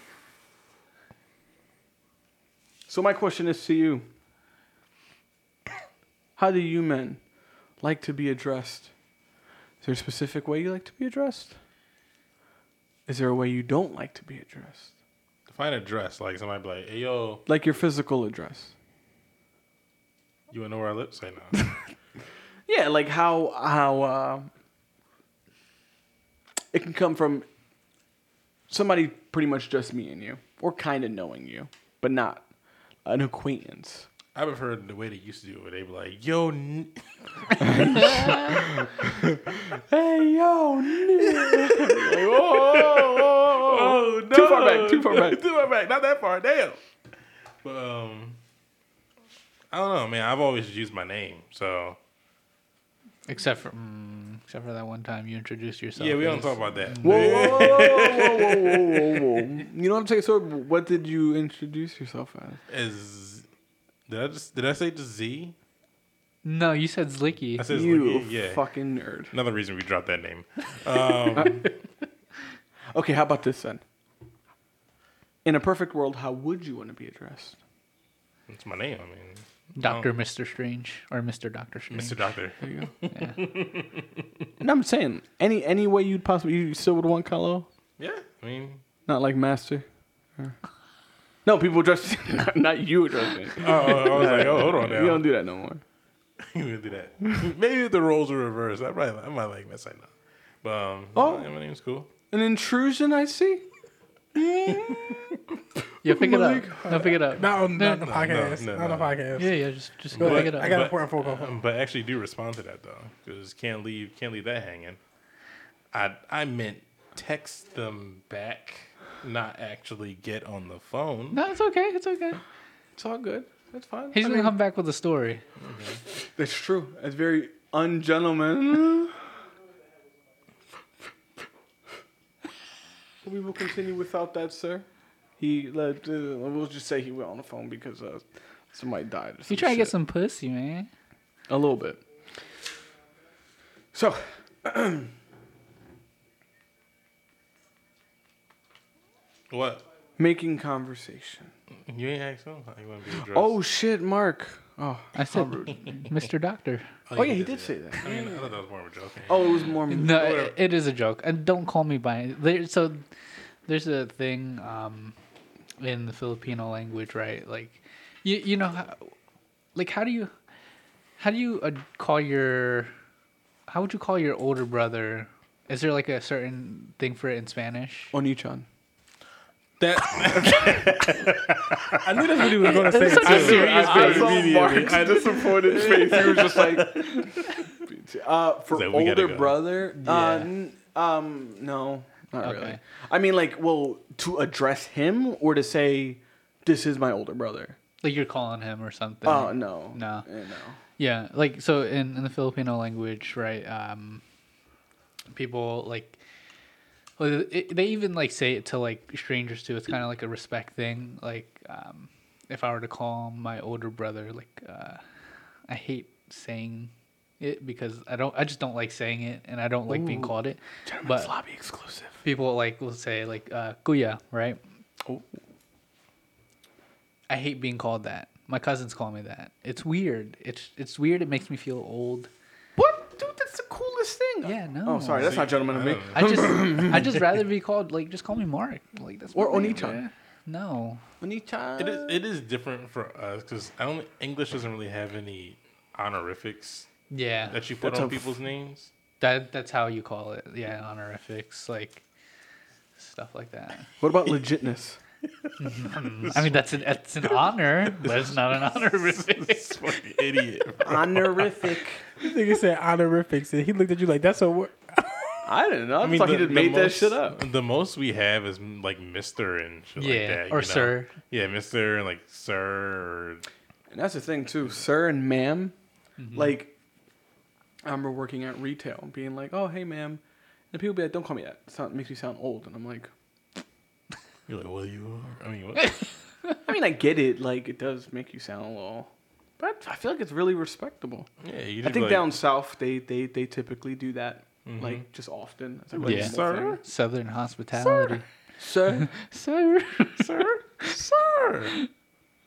So my question is to you. How do you men like to be addressed? Is there a specific way you like to be addressed? Is there a way you don't like to be addressed? Define address. Like somebody be like, hey, yo, Like your physical address. you want to know where I live? Say no. Yeah, like how it can come from somebody pretty much just meeting you or kind of knowing you, but not an acquaintance. I prefer the way they used to do it, where they be like, yo, Hey, yo, like, whoa, no. Too far back, too far back. Too far back. Not that far. Damn. But, I don't know, man. I've always used my name, so. Except for that one time you introduced yourself. Yeah, we don't as- talk about that. Whoa. You know what I'm saying? So, what did you introduce yourself as? Did I say just Z? No, you said Zlicky. I said You Zlicky, yeah. fucking nerd. Another reason we dropped that name. Okay, how about this then? In a perfect world, how would you want to be addressed? It's my name. I mean, Dr. Mr. Strange or Mr. Doctor Strange. Mr. Doctor. There you go. Yeah. No, I'm saying any way you'd possibly you still would want Kylo? Yeah, I mean, Not like Master. No, people address not you addressing. I was like, oh, hold on now. You don't do that no more. You don't do that. Maybe if the roles are reversed, I might like mess like that. But my name's cool. An intrusion, I see. Yeah, pick it up. No, pick it up. Not on the podcast. no, Not on the podcast. Yeah, just go pick it up. I got an important phone call. But actually, do respond to that though, because can't leave that hanging. I meant text them back, not actually get on the phone. No, it's okay. It's okay. It's all good. That's fine. He's gonna come back with a story. That's true. It's very ungentleman. We will continue without that, sir. We'll just say he went on the phone because somebody died. Or You try to get some pussy, man. a little bit. So, What? making conversation. You ain't asked him how you want to be addressed. Oh shit, Mark. Oh, I said, Mr. Doctor. oh yeah, he did say that. I mean, I thought that was more of a joke. Oh, it was more. No, it is a joke. And don't call me by it. So there's a thing in the Filipino language, right? Like, you know, how do you call your, how would you call your older brother? Is there like a certain thing for it in Spanish? Onichan. That I knew that's what he was going to say. Such a Too. serious I face. saw Mark. I disappointed face. He was just like, for He's like, "We gotta older go." brother. Yeah. No, not really. Okay. I mean, like, well, to address him or to say, this is my older brother. Like you're calling him or something. Oh no, No. no. Yeah, like so in the Filipino language, right? People like, well, they even like say it to like strangers too. It's kind of like a respect thing. Like, if I were to call my older brother, like, I hate saying it because I just don't like saying it, and I don't like being called it. Gentleman's But Lobby exclusive. people like will say like kuya, right? Oh. I hate being called that. My cousins call me that. It's weird. It's weird. It makes me feel old. What, dude? That's the coolest thing. Yeah, no. Oh, sorry, that's not gentleman of me. I just rather be called like just call me Mark. Like that's Or my name, Onichan. man. No. Onichan. it is different for us because English doesn't really have any honorifics Yeah. that you put That's on a- people's names. That's how you call it. Yeah, honorifics, like stuff like that. What about legitness? I mean that's an honor, but it's not an honorific. Fucking idiot. Honorific. This nigga said honorifics, and he looked at you like, that's a word. I didn't know. I thought he just made that shit up. The most we have is like Mister and shit like Yeah, that. or you know? sir. Yeah, Mister and like Sir. Or, And that's the thing too, sir and ma'am. Mm-hmm. Like, I remember working at retail, being like, "Oh, hey, ma'am," and people be like, "Don't call me that. It makes me sound old." And I'm like, you're like, well, you are. I mean, what? I mean, I get it. Like, it does make you sound a little, but I feel like it's really respectable. Yeah, you I just think like, down south they typically do that, like just often. It's like a Yeah. normal thing. Southern hospitality. Sir, Sir. Sir, Sir.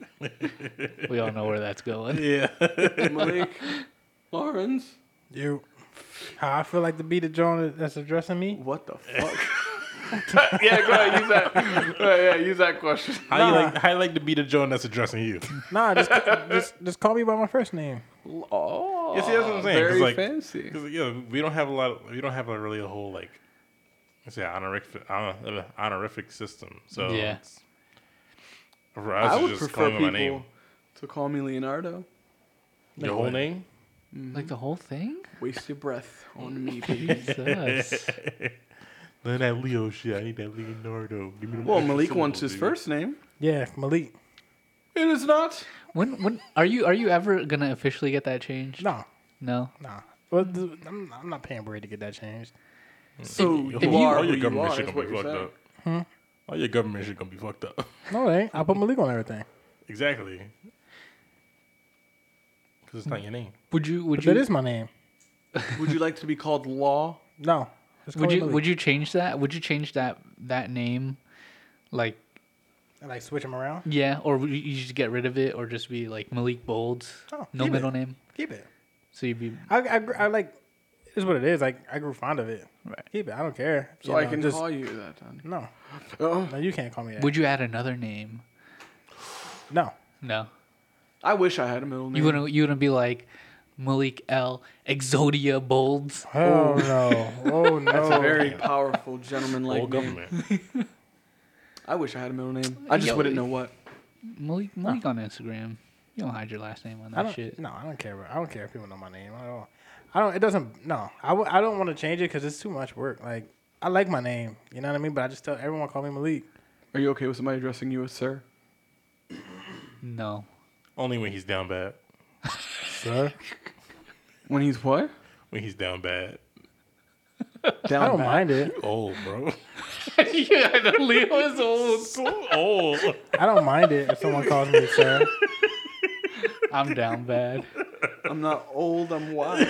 We all know where that's going. Yeah. Malik Lawrence. You. How I feel like to be the John that's addressing me? What the fuck? Yeah, go ahead. Use that. Use that question. How you like to be the Joan that's addressing you? Nah, just call me by my first name. Oh, Yeah, see, that's what I'm saying. 'Cause, Very like, fancy. Because we don't have really a whole like, let's say honorific system. So Yeah. for us, I it's would just prefer calling people my name. to call me Leonardo. Your whole name? Like the whole thing? Waste your breath on me, please. Jesus. None of that Leo shit. I need that Leonardo. Give me the Well, extra Malik syllable, wants his dude. first name. Yeah, Malik. It is not. When are you ever gonna officially get that changed? No, No. nah. Well, I'm not paying Brady to get that changed. So Your If whole- you- all who your you government are, shit is gonna what be you're fucked saying. up. All your government shit gonna be fucked up. No, it ain't. I put Malik on everything. Exactly. Because it's not your name. Would you But that is my name. Would you like to be called Law? No. Just call would me you Malik. would you change that? Would you change that name, like And, like switch them around? yeah, or would you just get rid of it, or just be like Malik Bolds, Oh, no keep middle it. name? Keep it. So you'd be I like. It's what it is. Like I grew fond of it. right. Keep it. I don't care. So You I know, can just, call you that then. No, Oh, no, you can't call me that. Would you add another name? No. No. I wish I had a middle name. You wouldn't be like Malik L Exodia Bolds. Oh no. Oh no. That's a very powerful gentleman like Whole me. government. I wish I had a middle name. I just Yo. wouldn't know what. Malik on Instagram. You don't hide your last name on I that don't. shit. No, I don't care. I don't care if people know my name at all. I don't. It doesn't. No, I don't want to change it because it's too much work. Like I like my name. You know what I mean? But I just tell everyone call me Malik. Are you okay with somebody addressing you as sir? No. Only when he's down bad. Sir. When he's what? When he's down bad. Down I don't bad. mind it. You old, bro. Yeah, I know Leo is old. So old. I don't mind it if someone calls me sir. I'm down bad. I'm not old. I'm wise.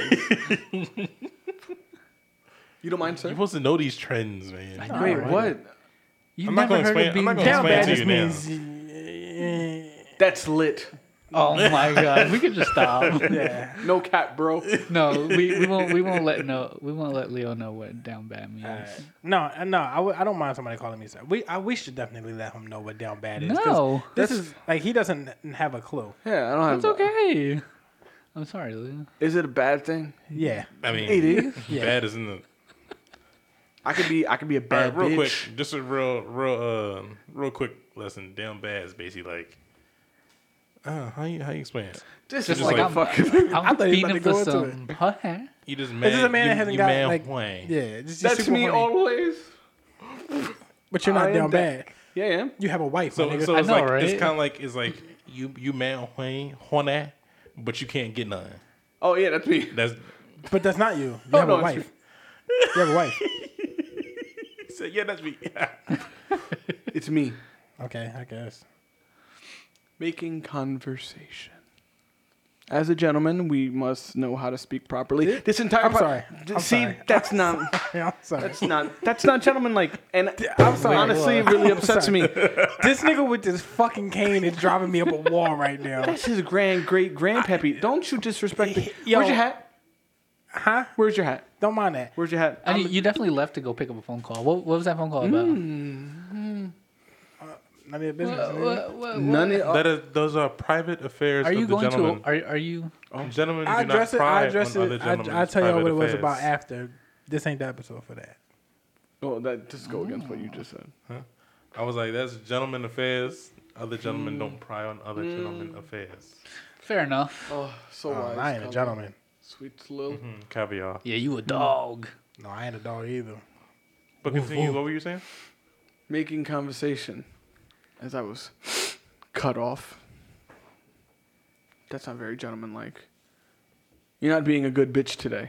You don't mind, You're sir? supposed to know these trends, man. I know, Wait, right? what? You I'm not never gonna heard explain- of being I'm not gonna Down explain bad to just you now. means. That's lit. Oh my god, we could just stop. Yeah. No cap, bro. No, we won't let Leo know what down bad means. No. I don't mind somebody calling me sir. We should definitely let him know what down bad is. 'cause No, This is like he doesn't have a clue. Yeah, I don't have. it's okay. I'm sorry, Leo. Is it a bad thing? Yeah. I mean, It is. Yeah. bad is in the. I could be a All bad right, real bitch. quick, just a real quick lesson. Down bad is basically like. How you explain it? This Just is like like- a fucking. I'm thought he was beating about up to for go into some. Huh? You just It's mad. just a man that you, hasn't you got mad like. Wang. Yeah. Just That's super me horny. always. But you're I not am down bad. bad. Yeah, I am. You have a wife, So my nigga. so I it's know, like right? it's kind of like it's like you mad Wang horny, but you can't get none. Oh yeah, that's me. That's But that's not you. You Oh, have no, a it's wife. You have a wife. he said, yeah, that's me. It's me. Okay, I guess. Making conversation. As a gentleman, we must know how to speak properly. This entire I'm sorry. I'm See, sorry. that's not Yeah, I'm sorry. that's not gentlemanlike. And I'm sorry. honestly, it really upsets me. This nigga with this fucking cane is driving me up a wall right now. That's his great grandpappy. Don't you disrespect me. Yo. Where's your hat? Huh? Where's your hat? Don't mind that. Where's your hat? And you definitely left to go pick up a phone call. What was that phone call about? None of your business. nigga. None of Those are private affairs Are of you the going gentleman. to? Are you? Gentlemen I do not address it. I pry address on other it. gentlemen's I tell y'all what it was private about affairs. after. This ain't the episode for that. Oh, that just go against what you just said. I was like, that's gentlemen affairs. Other gentlemen don't pry on other gentlemen affairs. Fair enough. Oh, so Oh, wise. I ain't a Colin. gentleman. Sweet little. Caviar. Yeah, you a dog. No, I ain't a dog either. But continue. What were you saying? Making conversation as I was cut off. That's not very gentlemanlike. You're not being a good bitch today.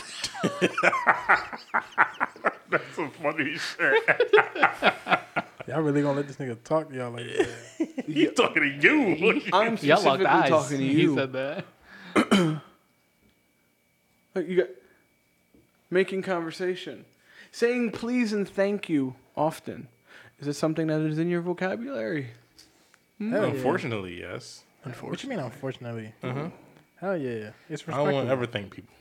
That's some funny shit. Y'all really gonna let this nigga talk to y'all like that? He's talking to you. I'm Y'all locked specifically eyes. talking to He you. said that. Like, you got making conversation, saying please and thank you often. Is it something that is in your vocabulary? Hell yeah. Unfortunately, yes. What you mean, unfortunately? Uh-huh. Hell yeah. It's I respectful. don't want to ever thank people.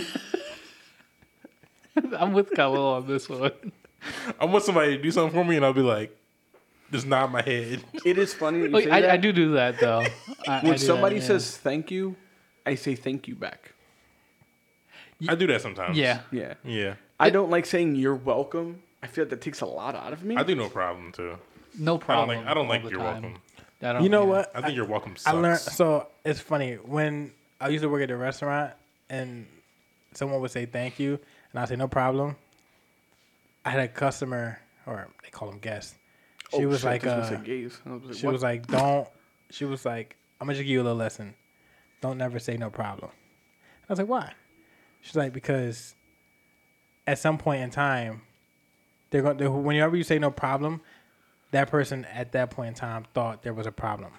I'm with Khalil on this one. I want somebody to do something for me, and I'll be like, just nod my head. It is funny that you Like, say that. I do that though. I When do somebody that, yeah. says thank you, I say thank you back. I do that sometimes. yeah, Yeah. Yeah. I don't like saying you're welcome. I feel like that takes a lot out of me. I do no problem, too. no problem. I don't all like the you're time. welcome. I don't, You know yeah. what? I think you're welcome sucks. I learned. So it's funny when I used to work at a restaurant and someone would say thank you, and I say no problem. I had a customer, or they call them guests. She was like, gays. I was like, she what? was like, don't. She was like, I'm gonna just give you a little lesson. Don't never say no problem. I was like, why? She's like, because at some point in time, they're going. Whenever you say no problem, that person at that point in time thought there was a problem.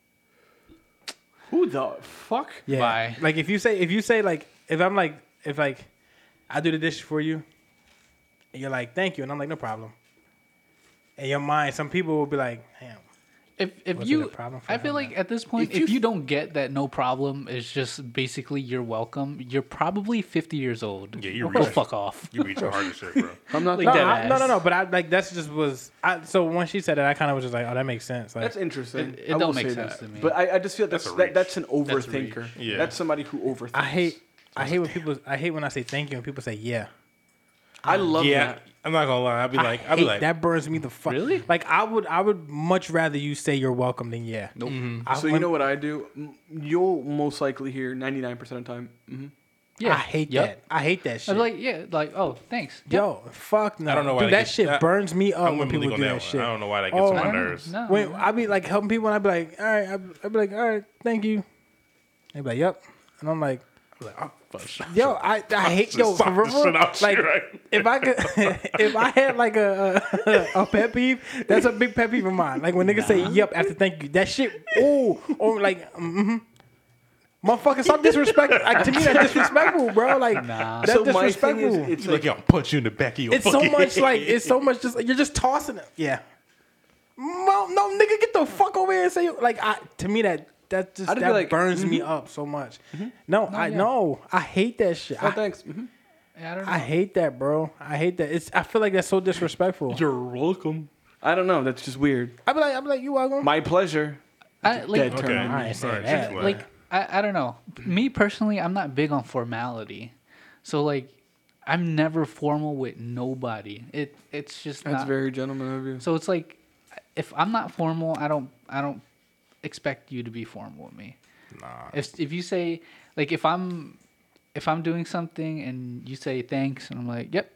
Who the fuck? Yeah. Why? Like if you say like if I'm like if like I do the dishes for you, and you're like thank you, and I'm like no problem. In your mind, some people will be like, damn. If Was it you, a problem for I feel him, like at this point, If if you- you don't get that no problem is just basically you're welcome, you're probably 50 years old. Yeah, you're Go reaching. fuck off. You reaching hard as shit, bro. I'm not. Like No, dead ass. no. But I like that's just was. So when she said that, I kind of was just like, oh, that makes sense. Like That's interesting. It I don't will make say sense that. to me. But I just feel That's a that's reach. that's an That's a overthinker. reach. Yeah. That's somebody who overthinks. I hate when people. I hate when I say thank you and people say yeah. I love Yeah, that. I'm not gonna lie. I'd be I like, hate that burns me the fuck. Really? Like I would much rather you say you're welcome than yeah. Nope. So you know what I do? You'll most likely hear 99% of the time. Yeah. I hate Yep. that. I hate that I'd shit. be like, yeah, like, oh, thanks. Yep. Yo, fuck no. I don't know why Dude, they that get- shit that- burns me up I'm when with people Malik do on that that shit. one. I don't know why that gets Oh, on I my don't know. nerves. No. When I be like helping people, and I be like, all right, I be like, all right, thank you. They be like, yep, and I'm like, Oh, yo, I hate yo Just for sock real, the shit out like you, right? if I could, if I had like a pet peeve, that's a big pet peeve of mine. Like when niggas say yep after thank you, that shit, or like, motherfucker, stop disrespecting. Like, to me, that's disrespectful, bro. Like Nah. that's So my thing disrespectful. is, it's Like, like yo, I'll punch you in the back of your It's so fucking much like head. it's so much just you're just tossing it. Yeah. No, nigga, get the fuck over here and say like to me that just I'd be that like, burns me up so much. No, I hate that shit. oh, thanks. Yeah, I don't know. I hate that, bro. I hate that. I feel like that's so disrespectful. You're welcome. I don't know. That's just weird. I be like, you welcome. My pleasure. I, like, Dead Okay. turn. I ain't saying All right, that. Chick-fil-A. like I don't know. Me personally, I'm not big on formality. So like I'm never formal with nobody. It's just That's not very gentleman of you. so it's like if I'm not formal, I don't expect you to be formal with me. Nah. If you say like if I'm doing something and you say thanks and I'm like, yep.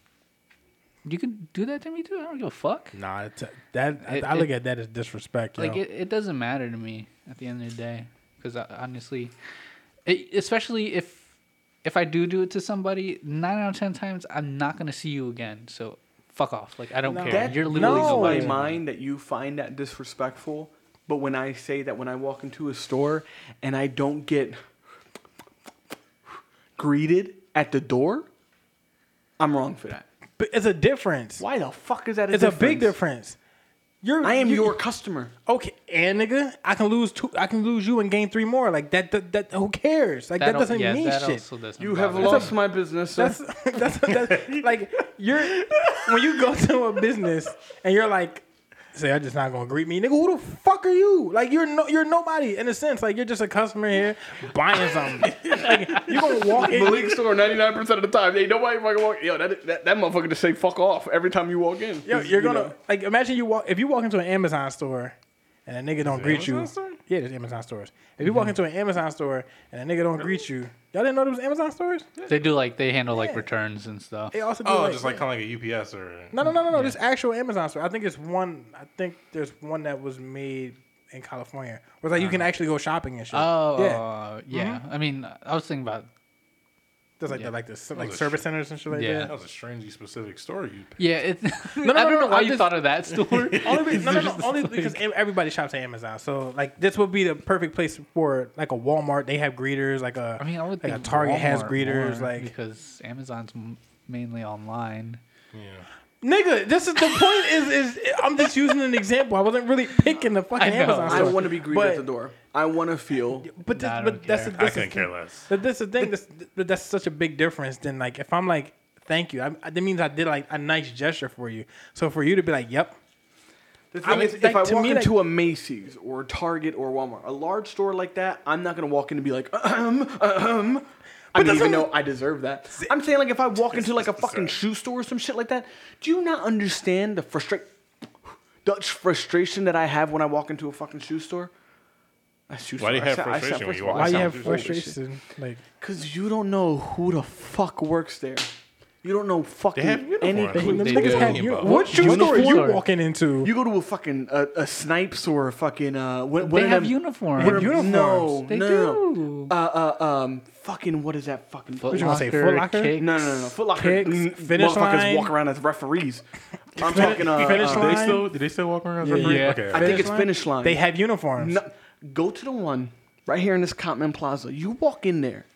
You can do that to me too. I don't give a fuck. Nah, that It- I look at that as disrespect. Like yo. it doesn't matter to me at the end of the day because honestly, especially if I do it to somebody, 9 out of 10 times I'm not gonna see you again. So fuck off. Like I don't No. care. That You're literally no. blows my somebody. mind that you find that disrespectful. But when I say that when I walk into a store and I don't get greeted at the door, I'm wrong for that. But it's a difference. Why the fuck is that? It's a big difference. I am your customer. Okay, and nigga, I can lose you and gain 3 more. Like that who cares? Like that That doesn't yeah, mean that shit. also doesn't You have bother me. lost my business. Sir. That's like you're when you go to a business and you're like, say I'm just not gonna greet me, nigga. Who the fuck are you? Like you're nobody in a sense. Like you're just a customer here buying something. Like you gonna walk in. Malik store 99% of the time. Ain't nobody fucking walk. Yo, that motherfucker just say fuck off every time you walk in. Yo, 'Cause, you're you gonna know, like imagine if you walk into an Amazon store and a nigga don't greet you. Amazon store? Yeah, there's Amazon stores. If you walk into an Amazon store and a nigga don't greet you, y'all didn't know there was Amazon stores? They do like they handle like returns and stuff. They also do Oh, like, just like kind of like a UPS or. No. This actual Amazon store. I think it's one. I think there's one that was made in California. Where it's like you can actually go shopping and shit. Oh, yeah. yeah. I mean, I was thinking about There's like yeah. like was a service centers and shit like Yeah. That was a strangely specific story. yeah. It, no, I don't know why I you just- thought of that store. Only because everybody shops at Amazon. So like this would be the perfect place for like a Walmart. They have greeters. Like a I mean, I would like think a Target has Walmart greeters. more, Like because Amazon's mainly online. Yeah. Nigga, this is the point. Is I'm just using an example. I wasn't really picking the fucking I know. Amazon I store. want to be greeted at the door. I want to feel. But Nah, I but don't that's care. the I couldn't care less. But this is the thing. That's such a big difference than like if I'm like, thank you. That means I did like a nice gesture for you. So for you to be like, yep. The thing is, like, if I to walk me, like- into a Macy's or Target or Walmart, a large store like that, I'm not gonna walk in and be like, I mean, that's even what- though I deserve that. I'm saying like if I walk into like a fucking shoe store or some shit like that, do you not understand the frustration that I have when I walk into a fucking shoe store? A shoe Why do you store. have frustration when you walk Why you Sound have good. frustration? Like Because you don't know who the fuck works there. You don't know fucking They have uniforms. anything. them They niggas do. have What what shoe store are you uniform? walking into? You go to a fucking a Snipes or a fucking what They are have them- uniforms. They have uniforms. No, They no, do. fucking what is that fucking? you gonna say, Foot Locker? Kicks. No. Foot Locker. Kicks, Finish Motherfuckers Line. walk around as referees. I'm talking. Finish Do Line. do they still walk around as Yeah. referees? Yeah. Okay. I think it's Finish Line. They have uniforms. No, go to the one right here in this Cotman Plaza. You walk in there.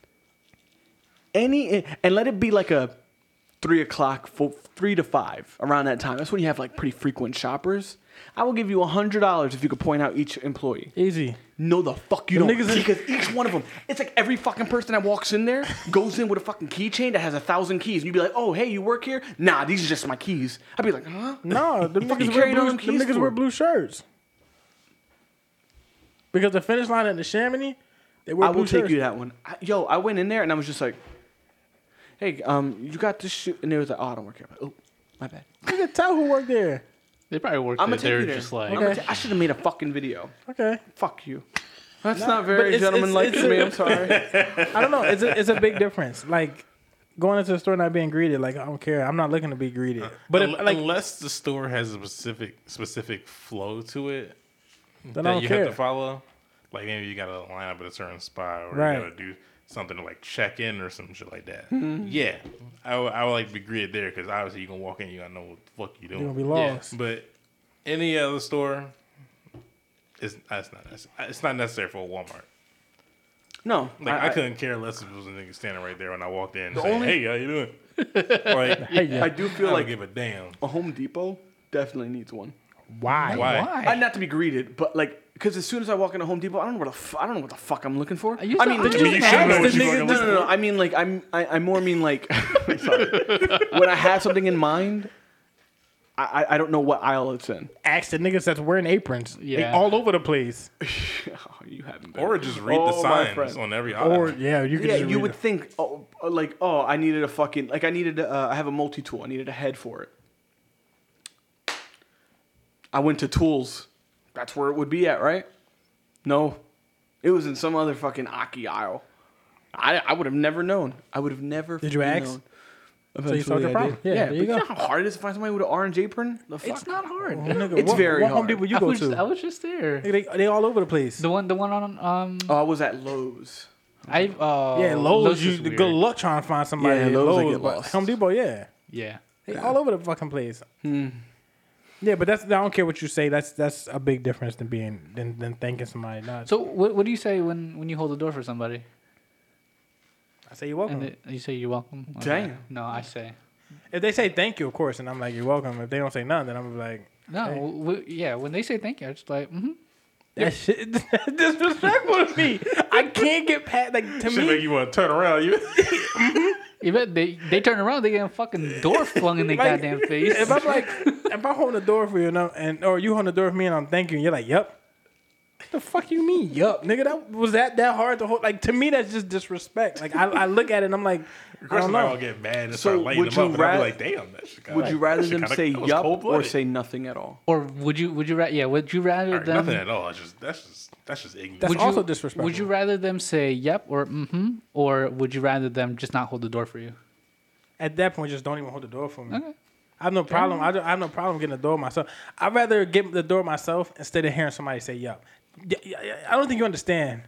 And let it be like a 3 o'clock, 3 to 5 around that time. That's when you have like pretty frequent shoppers. I will give you $100 if you could point out each employee. Easy. No, the fuck you Them don't. niggas in- Because each one of them, it's like every fucking person that walks in there goes in with a fucking keychain that has 1,000 keys. And you'd be like, oh, hey, you work here? Nah, these are just my keys. I'd be like, huh? No, them Fuck you niggas wear carrying all blue. them Them keys niggas for? wear blue shirts. Because the Finish Line and the Chamonix, they wear I blue will take shirts. you that one. I went in there and I was just like, hey, you got this shoe? And they was like, oh, I don't work here. Oh, my bad. You can tell who worked there. They probably worked I'm there. gonna take you They're there. just like, Okay. I should have made a fucking video. Okay. Fuck you. That's not but very it's- gentlemanlike it's- to me. I'm sorry. I don't know. It's a big difference. Like going into the store not being greeted. Like I don't care. I'm not looking to be greeted. But if, like unless the store has a specific flow to it then I that don't you care. have to follow, like maybe you gotta line up at a certain spot or Right. you gotta do something to like check in or some shit like that. Mm-hmm. Yeah, I would like to be greeted there because obviously you can walk in, you gotta know what the fuck you You're doing. gonna be lost. But any other store, it's not necessary for a Walmart. No. Like I couldn't care less if it was a nigga standing right there when I walked in and The saying, only- "Hey, how you doing?" Like Hey, yeah. I do I feel don't like give a damn. a Home Depot definitely needs one. Why? Why? Not to be greeted, but like, because as soon as I walk into Home Depot, I don't know what the fuck I'm looking for. used I to- mean, I legit- used You should know what the you nigga- fucking no, looking no, no. for. I mean, like, I more mean like, sorry. When I have something in mind, I don't know what aisle it's in. Ask the niggas that's wearing aprons. They Yeah. all over the place. Oh, you haven't been. Or just read the Oh, my signs friend. on every aisle. Or yeah, you could Yeah, just you read would it. think, I needed a fucking, like, I have a multi-tool. I needed a head for it. I went to tools. That's where it would be at, right? No. It was in some other fucking Aki aisle. I would have never known. I would have never Did you fucking ask? known. So you solved the Eventually I problem. did. Yeah, Yeah, there but you you go. know how hard it is to find somebody with an orange apron? The fuck? it's not hard. Oh, nigga, It's what, very what Home hard. Depot you I go was, to? I was just there. They all over the place. The one on Oh, I was at Lowe's. I Yeah, Lowe's. is Good weird. luck trying to find somebody. Yeah, at Lowe's, I Lowe's, get but lost. Home Depot, yeah, Yeah. they all over the fucking place. Yeah, but I don't care what you say. That's a big difference than thanking somebody. Not. So what do you say when you hold the door for somebody I say you're welcome. and you say you're welcome? Okay. Damn. No, I say If they say thank you, of course, and I'm like you're welcome. If they don't say nothing, then I'm like no. Hey. Yeah, when they say thank you, I just like that shit disrespectful to me. I can't get past like to Should make me. you want to turn around. You You bet they turn around, they get a fucking door flung in their Like, goddamn face. If I'm like if I'm holding the door for you or you holding the door for me and I'm thanking you, you're like yup. What the fuck you mean yup, nigga? That was that hard to hold? Like to me, that's just disrespect. Like I look at it and I'm like I Chris don't and I will know. get mad and So start lighting would them you up, and I'll be rather- like, "Damn, that shit." Would you rather that shit them kinda- say that was yup or cold-blooded. say nothing at all? Or would you would you rather Or them nothing at all? That's just ignorant. That's would also you, disrespectful. Would you rather them say yep or or would you rather them just not hold the door for you? At that point, just don't even hold the door for me. Okay. I have no problem. I have no problem getting the door myself. I'd rather get the door myself instead of hearing somebody say yup. I don't think you understand.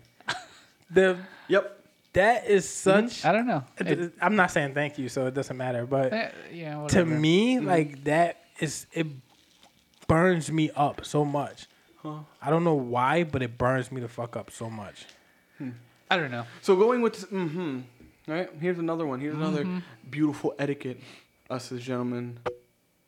Yep. That is such. I don't know. I'm not saying thank you, so it doesn't matter. But Yeah, to whatever. me, like that is it burns me up so much. I don't know why, but it burns me the fuck up so much. I don't know. So going with right, here's another one. Here's another beautiful etiquette us as gentlemen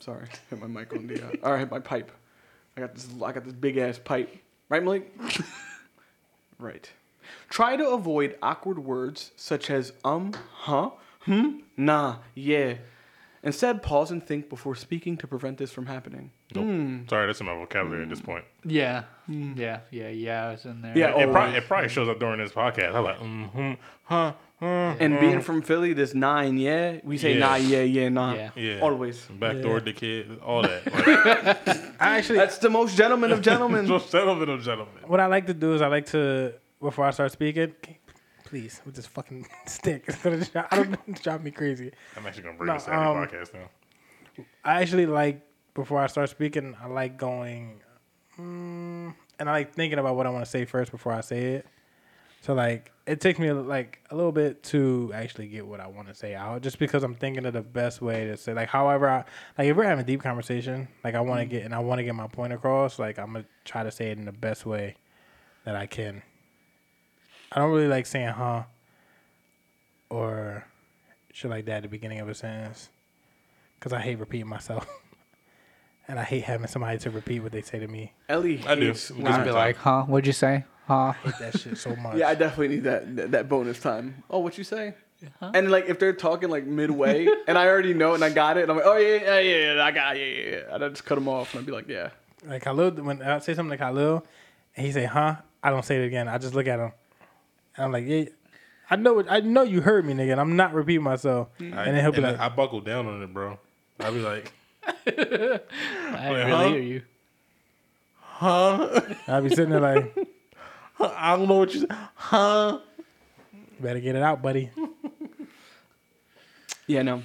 Sorry, hit my mic on the. Or hit my pipe. I got this big ass pipe. Right, Malik? Right. Try to avoid awkward words such as huh, nah, yeah. Instead, pause and think before speaking to prevent this from happening. Nope. Sorry, that's in my vocabulary at this point. Yeah. Yeah. It's in there. Yeah, It probably shows up during this podcast. I'm like, And being from Philly, this 9, yeah. We say nah, yeah, nah. Yeah. yeah. Always. Backdoor the kid, all that. Like, That's the most gentleman of gentlemen. gentlemen. What I like to do is I like to, before I start speaking, please, with this fucking stick, it's gonna drive me crazy. I'm actually going to bring this to every podcast now. I actually like, before I start speaking, I like going, and I like thinking about what I want to say first before I say it. So, like, it takes me, like, a little bit to actually get what I want to say out, just because I'm thinking of the best way to say, like, however, if we're having a deep conversation, like, I want to get my point across, like, I'm going to try to say it in the best way that I can. I don't really like saying, or shit like that at the beginning of a sentence, because I hate repeating myself. And I hate having somebody to repeat what they say to me. Ellie I do. hates Just when Just be like, huh? What'd you say? Huh? I hate that shit so much. Yeah, I definitely need that bonus time. Oh, what you say? And like if they're talking like midway, and I already know and I got it, and I'm like, oh yeah, I got it, yeah. And I just cut them off, and I'd be like, yeah. Like Khalil, when I say something to Khalil, and he say, huh? I don't say it again. I just look at him. And I'm like, yeah, I know you heard me, nigga, and I'm not repeating myself. And then he'll be like, I buckle down on it, bro. I'll be like, I Wait, really huh? hear you. huh? I'll be sitting there like, I don't know what you said. Huh? better get it out, buddy. Yeah, no.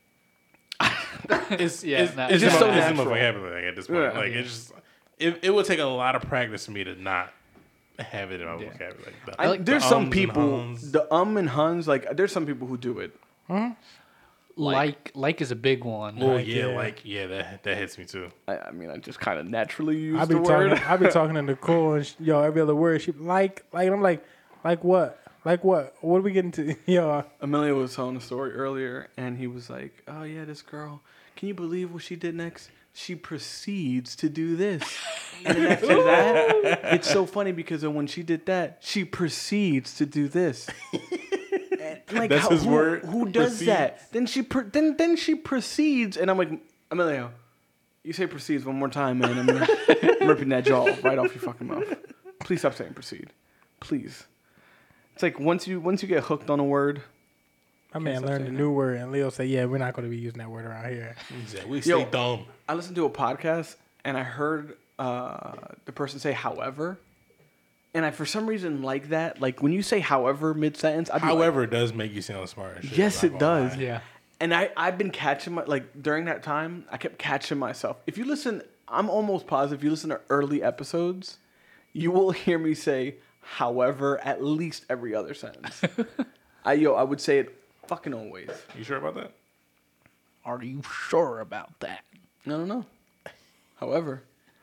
It's it's just so it's in my natural. vocabulary at this point. Yeah. Like it's just it would take a lot of practice for me to not have it in my vocabulary. Like There's the some ums and people, huns. the and huns, like there's some people who do it. Like is a big one. Oh Like, yeah, that hits me too. I mean, I just kind of naturally use I be the word. I be talking to Nicole, and yo, every other word she like, and I'm like what? Like what? What are we getting to? Yo, Amelia was telling a story earlier, and he was like, "Oh yeah, this girl. Can you believe what she did next? She proceeds to do this, and then after that, it's so funny because when she did that, she proceeds to do this. And, like, That's his word, Who does proceeds. that? Then then she proceeds, and I'm like, Amelia, you say proceeds one more time, man. I'm ripping that jaw right off your fucking mouth. Please stop saying proceed, please." It's like once you get hooked on a word. my man stop learned a saying new word, and Leo said, "Yeah, we're not going to be using that word around here." We Yo. stay dumb. I listened to a podcast and I heard the person say "however," and I for some reason like that. Like when you say "however" mid sentence, However, it does make you sound smart. Shit, yes, I'm not it gonna does. lie. Yeah. And I've been catching during that time, I kept catching myself. If you listen, I'm almost positive if you listen to early episodes, you will hear me say "however" at least every other sentence. I would say it fucking always. You sure about that? Are you sure about that? No. However.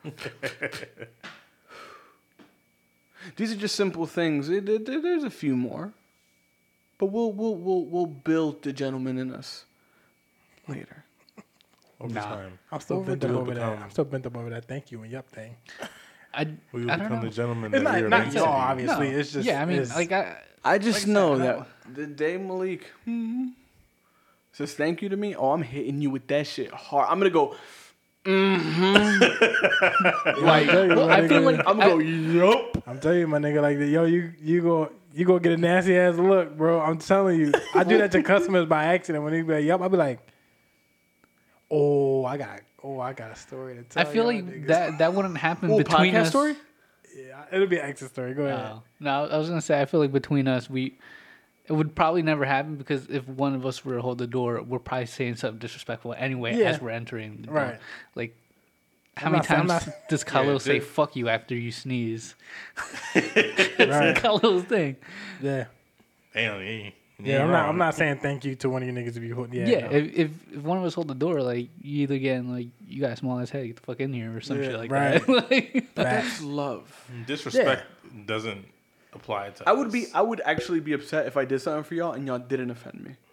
These are just simple things. There's a few more, but we'll build the gentleman in us later. Over Nah. time, I'm still bent up We'll over that. become- I'm still bent up over that. Thank you and yup thing. we will I don't become know. the gentleman It's that we are not meant to y'all, be. obviously. No. It's just yeah. I mean, it's- like I just Like I know said, that the day Malik says thank you to me, I'm hitting you with that shit hard. I'm gonna go. like, I feel like I'm gonna go. Yup. I'm telling you, my nigga, like, yo, you go get a nasty ass look, bro. I'm telling you, I do that to customers by accident. When they be like, yup, I'll be like, I got a story to tell. I feel y'all like niggas. that wouldn't happen Oh, between podcast us. story? Yeah, it'll be an exit story. Go ahead. No, I was gonna say I feel like between us it would probably never happen because if one of us were to hold the door, we're probably saying something disrespectful anyway Yeah. as we're entering the door. Right. Like how I'm many not saying- I'm times not- does Khalil Yeah, say dude. fuck you after you sneeze? Right. It's Khalil's thing. Yeah. Damn, you ain't Yeah, I'm wrong. not saying thank you to one of you niggas if you hold. Yeah, Yeah, no. if one of us hold the door, like you either getting like you got a small ass head, get the fuck in here or some Yeah, shit like right. that. Like, That's love. Disrespect doesn't apply to I would us. I would actually be upset if I did something for y'all and y'all didn't offend me.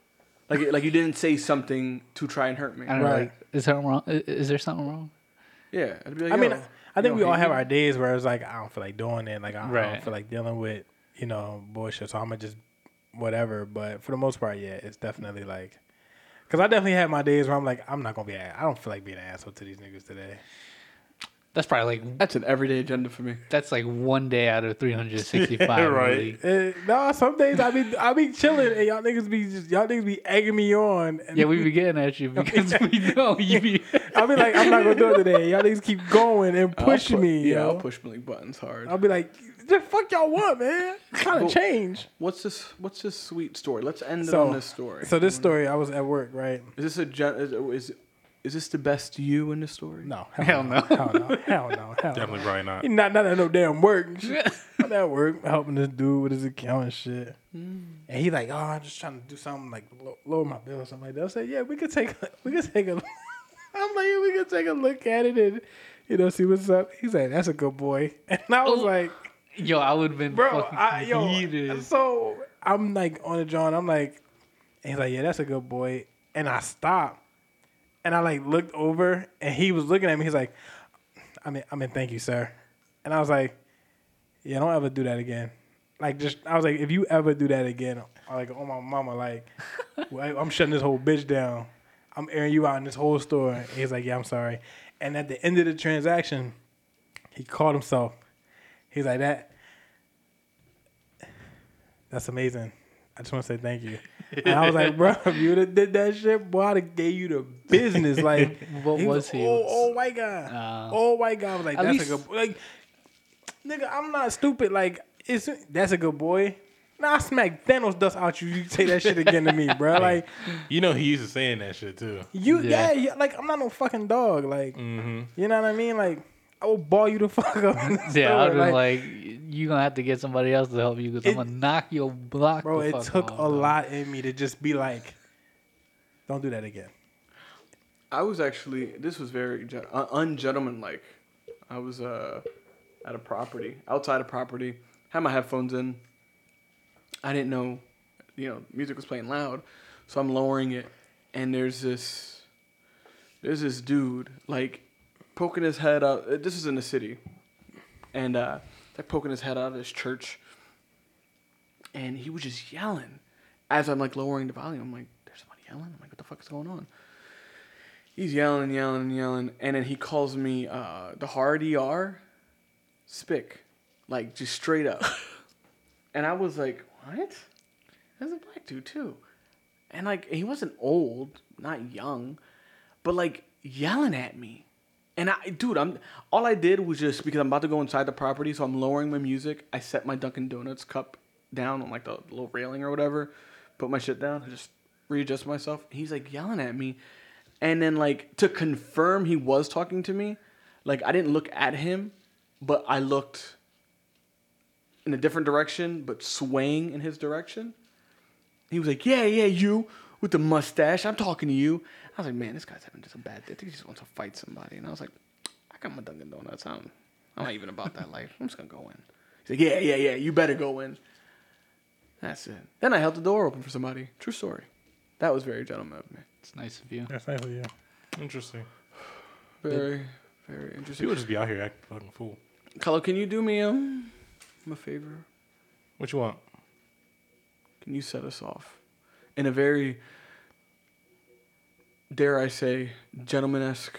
Like you didn't say something to try and hurt me. I don't know. Right. Like, is something wrong? Is there something wrong? Yeah, I'd be like, I mean, yo, I think you we don't all hate have me? our days where it's like I don't feel like doing it. Like I don't Right. feel like dealing with bullshit. So I'm gonna just whatever. But for the most part, yeah, it's definitely like because I definitely had my days where I'm like I'm not gonna be. I don't feel like being an asshole to these niggas today. That's probably like That's an everyday agenda for me. that's like one day out of 365. Yeah, right. Really. No, some days I be chilling and y'all niggas be egging me on. And Yeah, we be getting at you because we know you be. I'll be like I'm not gonna do it today. Y'all niggas keep going and pushing me. Yeah, yo. I'll push Malik buttons hard. I'll be like, the fuck y'all want, man? Kind of change. What's this sweet story? Let's end it So- on this story. So this story, I was at work, right? Is this is this the best you in the story? No, Hell no. hell no, hell no. Definitely probably not. He not at no damn work. Not at work, helping this dude with his account and shit. And he like, oh, I'm just trying to do something like lower my bill or something like that. I said, yeah, we could take a. I'm like, yeah, we could take a look at it and see what's up. He's like, that's a good boy, and I was Oh. like, Yo, I would have been bro, fucking heated. so I'm like on the John. I'm like, and he's like, yeah, that's a good boy, and I stopped. And I like looked over, and he was looking at me. He's like, I mean, thank you, sir. And I was like, yeah, don't ever do that again. Like, I was like, if you ever do that again, like on my mama, like, well, I'm shutting this whole bitch down. I'm airing you out in this whole store. And he's like, yeah, I'm sorry. And at the end of the transaction, he called himself. He's like, that's amazing. I just want to say thank you. And I was like, bro, if you would have did that shit, boy, I'd have gave you the business. Like, What was he? Old white guy. Old white guy. I was like, At that's least- a good boy. Like, nigga, I'm not stupid. Like, that's a good boy. Nah, I smack Thanos dust out you. You say that shit again to me, bro. Like, You know he used to saying that shit too. Yeah. yeah, like, I'm not no fucking dog. Like, Mm-hmm. you know what I mean? Like, I will ball you the fuck up. In the Yeah, I would store. have been like, you gonna have to get somebody else to help you because I'm gonna knock your block. bro, the it fuck took off, a dog. lot in me to just be like, don't do that again. I was actually. This was very ungentlemanlike. I was at a property, outside a property, had my headphones in. I didn't know, music was playing loud, so I'm lowering it, and there's this dude like poking his head out. This is in the city, and like poking his head out of this church, and he was just yelling as I'm like lowering the volume. I'm like, there's somebody yelling. I'm like, what the fuck is going on? He's yelling, and then he calls me the hard ER, spick, like just straight up. And I was like, what? That's a black dude too. And like he wasn't old, not young, but like yelling at me. And all I did was just because I'm about to go inside the property, so I'm lowering my music. I set my Dunkin' Donuts cup down on like the little railing or whatever, put my shit down, and just readjust myself. He's like yelling at me. And then, like, to confirm he was talking to me, like, I didn't look at him, but I looked in a different direction, but swaying in his direction. He was like, yeah, you, with the mustache. I'm talking to you. I was like, man, this guy's having just a bad day. I think he just wants to fight somebody. And I was like, I got my Dunkin' Donuts. I'm not even about that life. I'm just going to go in. He's like, yeah, you better go in. That's it. Then I held the door open for somebody. True story. That was very gentleman of me. It's nice of you. That's nice of you. Interesting. Very, very interesting. People just be out here acting fucking fool. Carlo, can you do me a favor? What you want? Can you set us off in a very, dare I say, gentleman-esque?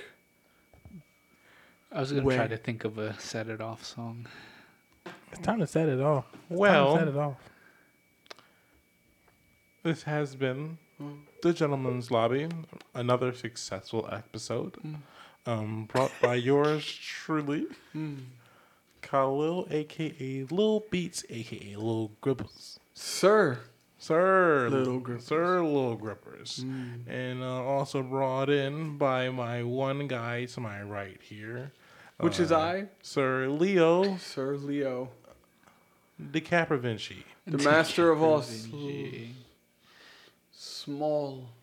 I was gonna Where? try to think of a set it off song. It's time to set it off. Well, set it off. this has been the Gentleman's Lobby, another successful episode, brought by yours truly, Khalil, aka Lil Beats, aka Lil Gribbles. Sir. Lil Grippers. And also brought in by my one guy to my right here. Which is I, Sir Leo Sir Leo, DiCaprovinci. the master of all Vinci. small.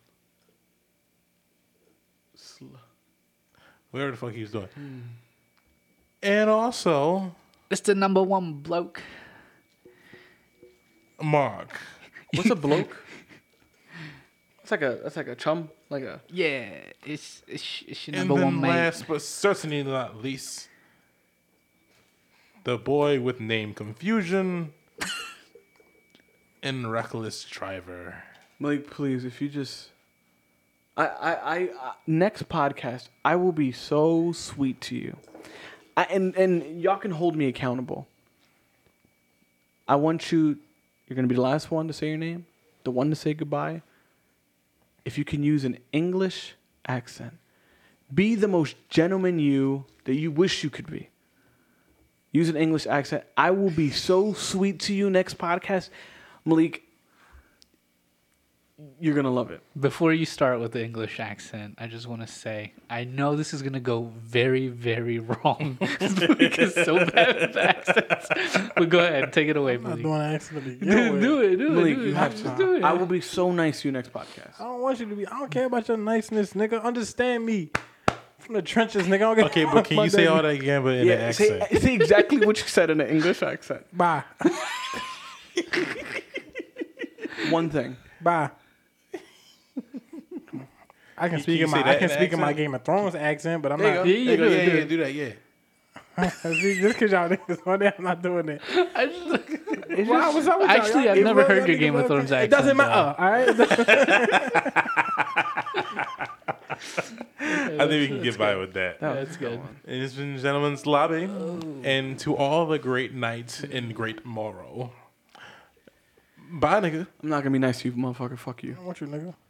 Whatever the fuck he was doing. And also It's the number one bloke. Mark. What's a bloke? That's like a chum, like a. Yeah, it's your And number then one mate. last but certainly not least, the boy with name confusion and reckless driver. Malik, please, if you just. I next podcast, I will be so sweet to you. And y'all can hold me accountable. I want you. You're gonna be the last one to say your name, the one to say goodbye. If you can use an English accent, be the most gentleman you that you wish you could be. Use an English accent. I will be so sweet to you next podcast, Malik. You're gonna love it. Before you start with the English accent, I just want to say I know this is gonna go very, very wrong. Because so bad with the accents. But go ahead, take it away, I'm not Malik. doing an accent to begin Do with. it, Malik, do it. you have Just to. do it. I will be so nice to you next podcast. I don't want you to be. I don't care about your niceness, nigga. Understand me. From the trenches, nigga. I don't give Okay, a but fuck can you about say all that again, but in an accent? say exactly what you said in an English accent. Bye. One thing. Bye. I can speak you in say my that I can in speak in my accent? Game of Thrones accent, but I'm There you not. go. Yeah, you do it, do it. do that, yeah. See, just because y'all niggas on there, I'm not doing it. I just, Why? What's up with y'all? Actually, Y'all I've give never up, heard y'all your niggas Game of love Thrones it. accent. It doesn't though. matter, all right? I think we can get by with that. That's good. And it's been Gentlemen's Lobby. And to all the great night and great morrow. Bye, nigga. I'm not gonna be nice to you, motherfucker. Fuck you. I want you, nigga.